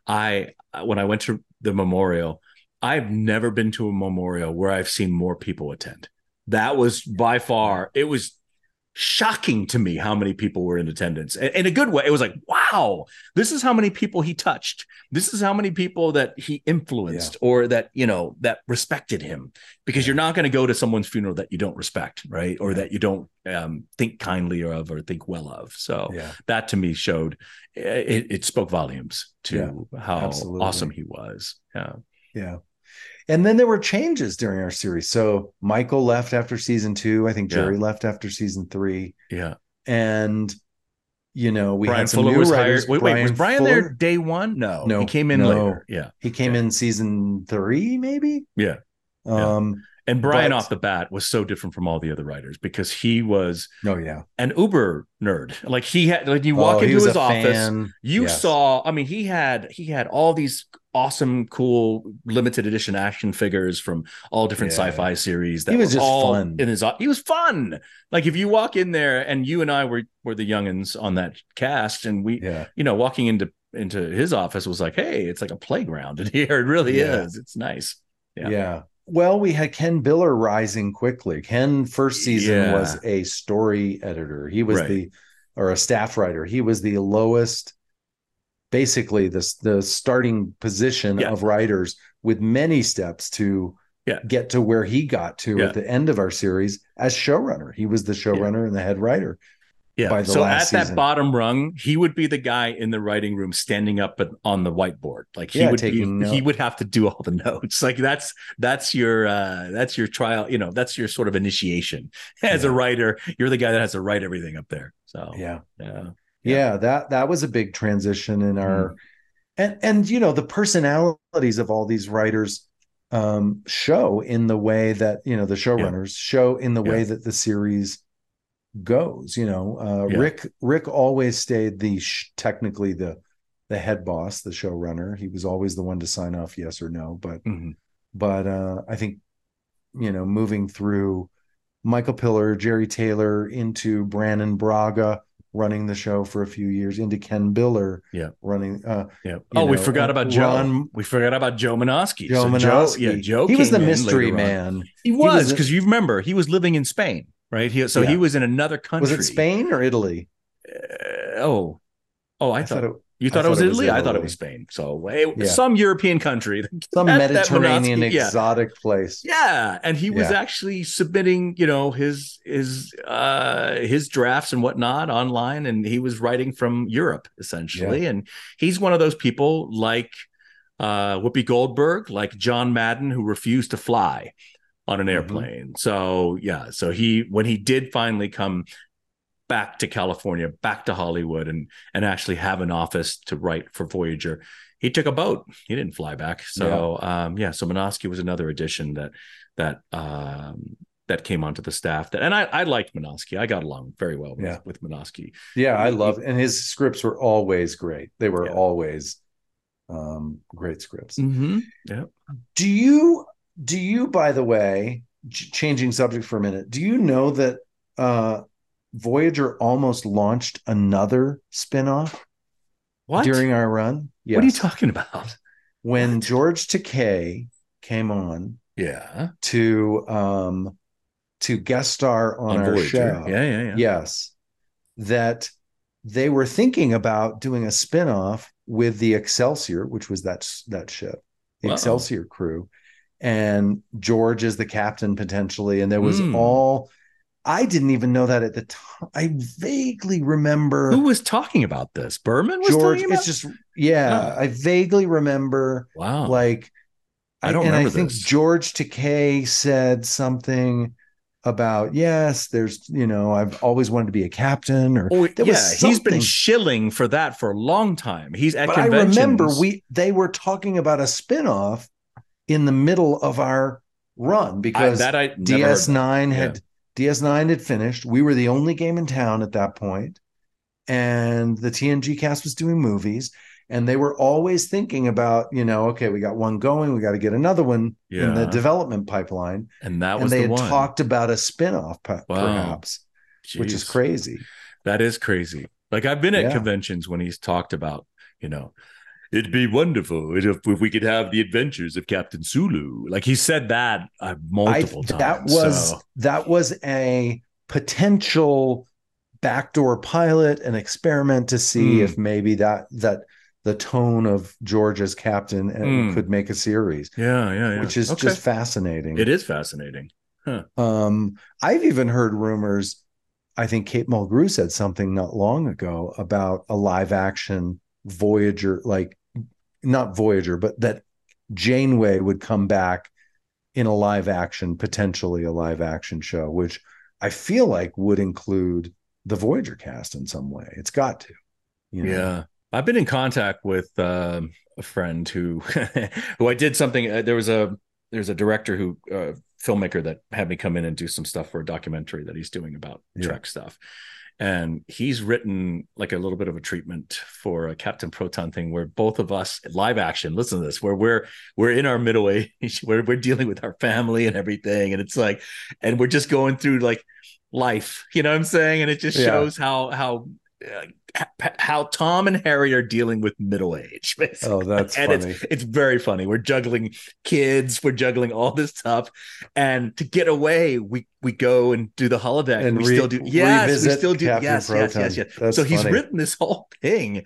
I when I went to the memorial, I've never been to a memorial where I've seen more people attend. That was by far. It was shocking to me how many people were in attendance, and in a good way. It was like, wow, this is how many people he touched. This is how many people that he influenced, yeah. or that, you know, that respected him, because yeah. you're not going to go to someone's funeral that you don't respect, right? Or yeah. that you don't um, think kindly of or think well of. So yeah. that to me showed, it, it spoke volumes to yeah. how Absolutely. Awesome he was. Yeah. Yeah. And then there were changes during our series. So Michael left after season two. I think Jerry yeah. left after season three. Yeah. And, you know, we Brian had some Fuller new was writers. hired. Wait, Brian wait, was Brian Fuller? there day one? No, no, he came in no. later. Yeah. He came yeah. in season three, maybe? Yeah. Um, And Brian but- off the bat was so different from all the other writers because he was Oh yeah. an uber nerd. Like he had, like you Oh, walk he into was his a office, fan. you Yes. saw, I mean, he had, he had all these awesome, cool limited edition action figures from all different Yeah. sci-fi series. That He was were just all fun. in his, he was fun. Like if you walk in there, and you and I were, were the youngins on that cast, and we, Yeah. you know, walking into, into his office was like, hey, it's like a playground in here. It really Yeah. is. It's nice. Yeah. Yeah. Well, we had Ken Biller rising quickly. Ken first season Yeah. was a story editor. He was Right. the, or a staff writer. He was the lowest, basically the, the starting position Yeah. of writers, with many steps to Yeah. get to where he got to Yeah. at the end of our series as showrunner. He was the showrunner and the head writer. Yeah. By the So last at season. that bottom rung, he would be the guy in the writing room standing up at, on the whiteboard. Like he Yeah, would be, taking he note. would have to do all the notes. Like that's that's your uh that's your trial, you know, that's your sort of initiation. As a Yeah. writer, you're the guy that has to write everything up there. So Yeah. yeah. Yeah, that that was a big transition in our Mm. and and you know, the personalities of all these writers um show in the way that, you know, the showrunners show in the Yeah. way that the series goes. You know, uh Yeah. Rick Rick always stayed the sh- technically the the head boss, the showrunner. He was always the one to sign off yes or no, but Mhm. but uh I think, you know, moving through Michael Pillar, Jerry Taylor, into Brandon Braga running the show for a few years, into Ken Biller Yeah. running uh Yeah. you Oh, we know, forgot uh, about Joe. Ron- we forgot about Joe Minoski. Joe So Minoski. yeah, Joe. He was the came in mystery later on. man. He was was the- because you remember he was living in Spain, right? He, so he Yeah. was in another country. Was it Spain or Italy? Uh, oh, oh, I, I thought, thought it you thought I it was thought it was Italy. I thought it Italy. was Spain. So eh, Yeah. some European country, some That- that Mediterranean Minoski- yeah. exotic place. Yeah, and he was Yeah. actually submitting, you know, his his uh his drafts and whatnot online, and he was writing from Europe essentially. And he's one of those people like uh Whoopi Goldberg, like John Madden, who refused to fly on an Mhm. airplane. So yeah, so he when he did finally come back to California, back to Hollywood, and and actually have an office to write for Voyager, he took a boat. He didn't fly back. So yeah, um, yeah so Minoski was another addition that that um, that came onto the staff. That and I I liked Minoski. I got along very well with, Yeah. with Minoski. Yeah, I He- love, and his scripts were always great. They were Yeah. always um, great scripts. Mm-hmm. Yeah. Do you, do you, by the way, ch- changing subject for a minute, do you know that uh, Voyager almost launched another spinoff What? during our run? What are you Yes. talking about? When What? George Takei came on Yeah. to um, to guest star on, On our Voyager. show. Yeah, yeah, yeah. Yes, that they were thinking about doing a spinoff with the Excelsior, which was that that ship, the Wow. Excelsior crew, and George is the captain potentially. And there was Hmm. all. I didn't even know that at the time. I vaguely remember Who was talking about this? Berman was George. talking about. It's just yeah. Oh. I vaguely remember Wow. like I don't and I remember think this. George Takei said something about yes, there's you know I've always wanted to be a captain or Oh there yeah, was he's been something. shilling for that for a long time. He's at But I conventions. remember we they were talking about a spinoff in the middle of our run I, because that I never D S nine heard that. had D S nine had finished. We were the only game in town at that point, and the T N G cast was doing movies. And they were always thinking about, you know, okay, we got one going, we got to get another one in the Yeah. development pipeline. Yeah. And that And was they the had one. talked about a spinoff, pe- Wow. perhaps, which is Jeez. crazy. That is crazy. Like I've been at Yeah. conventions when he's talked about, you know, it'd be wonderful if, if we could have the adventures of Captain Sulu. Like he said that uh, I, multiple that times. was So, that was a potential backdoor pilot, an experiment to see Mm. if maybe that that the tone of George as captain uh, Mm. could make a series, yeah, yeah, yeah. which is Okay. just fascinating. It is fascinating. Um, I've even heard rumors. I think Kate Mulgrew said something not long ago about a live action Voyager, like not Voyager, but that Janeway would come back in a live action, potentially a live action show, which I feel like would include the Voyager cast in some way. It's got to. You know? Yeah. I've been in contact with um, a friend who who I did something. Uh, there was a there's a director who uh, filmmaker that had me come in and do some stuff for a documentary that he's doing about yeah. Trek stuff. And he's written like a little bit of a treatment for a Captain Proton thing where both of us live action, listen to this, where we're, we're in our middle age, where we're dealing with our family and everything. And it's like, and we're just going through like life, you know what I'm saying? And it just shows yeah. how, how, uh, how Tom and Harry are dealing with middle age. Basically. Oh, that's and funny. It's, it's very funny. We're juggling kids, we're juggling all this stuff, and to get away, we we go and do the holodeck. And we re- still do. Yes, we still do. Captain Yes, Proton. yes, yes, yes. That's so he's funny. written this whole thing,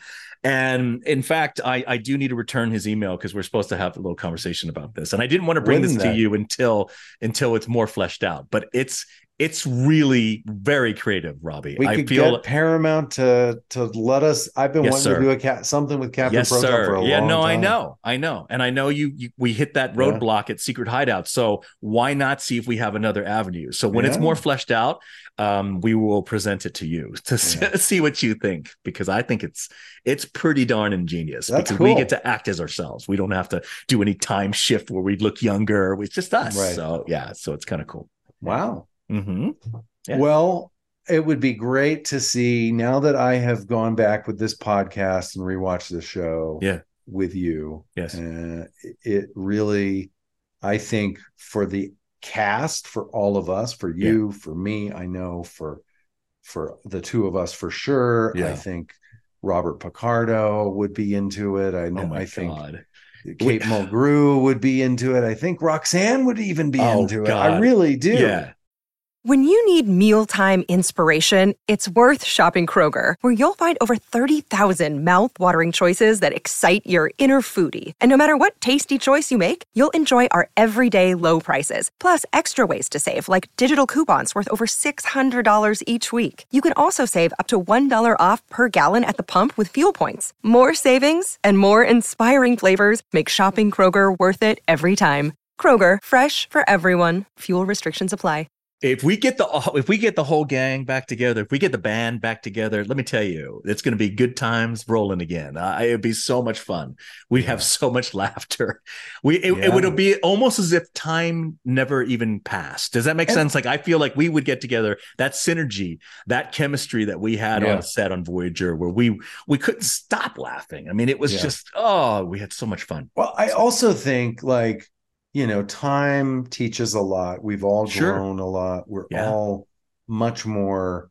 and in fact, I I do need to return his email because we're supposed to have a little conversation about this, and I didn't want to bring Wouldn't this that? to you until until it's more fleshed out, but it's. It's really very creative, Robbie. We I could feel get Paramount to to let us. I've been Yes, wanting sir. to do a cat something with Captain yes, Proton sir. for a yeah, long no, time. I know, I know, and I know you. you we hit that roadblock at Secret Hideout, so why not see if we have another avenue? So when Yeah. it's more fleshed out, um, we will present it to you to Yeah. see what you think, because I think it's it's pretty darn ingenious. That's because we cool. get to act as ourselves. We don't have to do any time shift where we look younger. It's just us. Right. So yeah, so it's kind of cool. Wow. Mm-hmm. Yeah. Well, it would be great to see now that I have gone back with this podcast and rewatched the show Yeah. with you. Yes. Uh, it really, I think for the cast, for all of us, for you, for me, I know for for the two of us for sure. Yeah. I think Robert Picardo would be into it. I know. Oh my I think God. Kate Mulgrew would be into it. I think Roxanne would even be Oh, into it. God. I really do. Yeah. When you need mealtime inspiration, it's worth shopping Kroger, where you'll find over thirty thousand mouth-watering choices that excite your inner foodie. And no matter what tasty choice you make, you'll enjoy our everyday low prices, plus extra ways to save, like digital coupons worth over six hundred dollars each week. You can also save up to one dollar off per gallon at the pump with fuel points. More savings and more inspiring flavors make shopping Kroger worth it every time. Kroger, fresh for everyone. Fuel restrictions apply. If we get the if we get the whole gang back together, if we get the band back together, let me tell you, it's going to be good times rolling again. Uh, it'd be so much fun. We'd have so much laughter. We it, Yeah. it would be almost as if time never even passed. Does that make And- sense? Like I feel like we would get together. That synergy, that chemistry that we had Yeah. on set on Voyager, where we we couldn't stop laughing. I mean, it was Yeah. just oh, we had so much fun. Well, I also think like, you know, time teaches a lot. We've all Sure. grown a lot. We're Yeah. all much more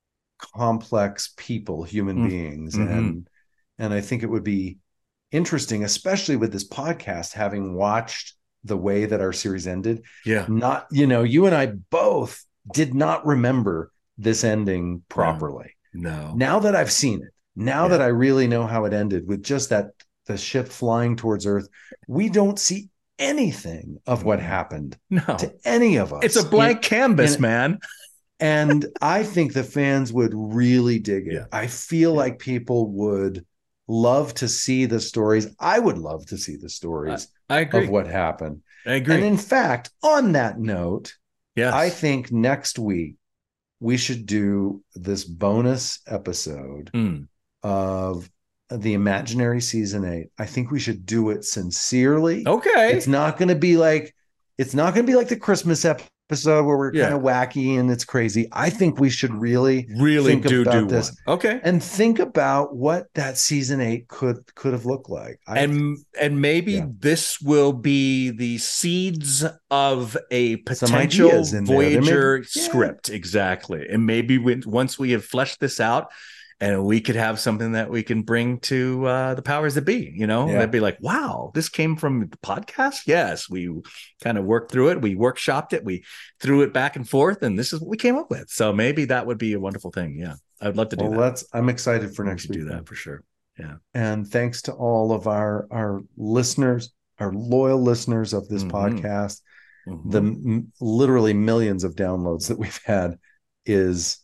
complex people, human Mm. beings. Mhm. And and I think it would be interesting, especially with this podcast, having watched the way that our series ended. Yeah. Not, you know, you and I both did not remember this ending properly. No. Now that I've seen it, now Yeah. that I really know how it ended with just that the ship flying towards Earth, we don't see anything of what happened No. to any of us. It's a blank In- canvas, in- man. and I think the fans would really dig it. Yeah. I feel like people would love to see the stories. I would love to see the stories I agree. of what happened. I agree. And in fact, on that note, yes. I think next week we should do this bonus episode Mm. of the Imaginary season eight. I think we should do it sincerely. Okay. It's not going to be like it's not going to be like the Christmas episode where we're Yeah. kind of wacky and it's crazy. I think we should really really think do about do this. one. Okay. and think about what that season eight could could have looked like. I, and and maybe Yeah. this will be the seeds of a Some potential ideas in there. There may be- Voyager yeah. script. Exactly. And maybe when, once we have fleshed this out, and we could have something that we can bring to uh, the powers that be, you know, Yeah. they'd be like, wow, this came from the podcast. Yes. We kind of worked through it. We workshopped it. We threw it back and forth, and this is what we came up with. So maybe that would be a wonderful thing. Yeah. I would love to do well, that. let's I'm excited for We next should week. do that for sure. Yeah. And thanks to all of our our listeners, our loyal listeners of this Mhm. podcast. Mhm. The m- literally millions of downloads that we've had is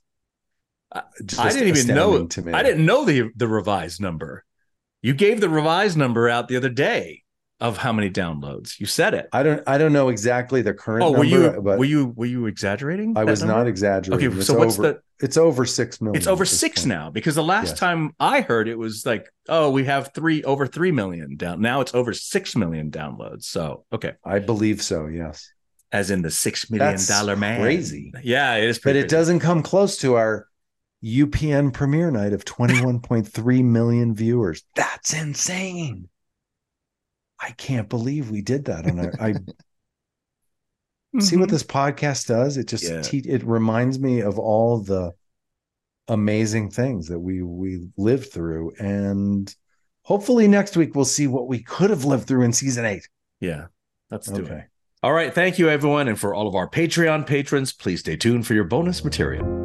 just I didn't even know astounding to me. I didn't know the the revised number. You gave the revised number out the other day. of how many downloads. You said it. I don't I don't know exactly the current Oh, were number, you but were you were you exaggerating? I that was number? not exaggerating. Okay, It's so what's over, the it's over six million. It's over at this six point. now, because the last Yes. time I heard it was like, oh, we have three over three million down. Now it's over six million downloads. So okay, I believe so, yes. as in the six million That's dollar man. crazy. Yeah, it is. But Pretty it crazy. doesn't come close to our U P N premiere night of twenty-one point three million viewers. That's insane. I can't believe we did that on our I see what Mhm. this podcast does. It just Yeah. te- it reminds me of all the amazing things that we we lived through, and hopefully next week we'll see what we could have lived through in season eight. Yeah, let's do Okay. it. All right, thank you everyone, and for all of our Patreon patrons, please stay tuned for your bonus material.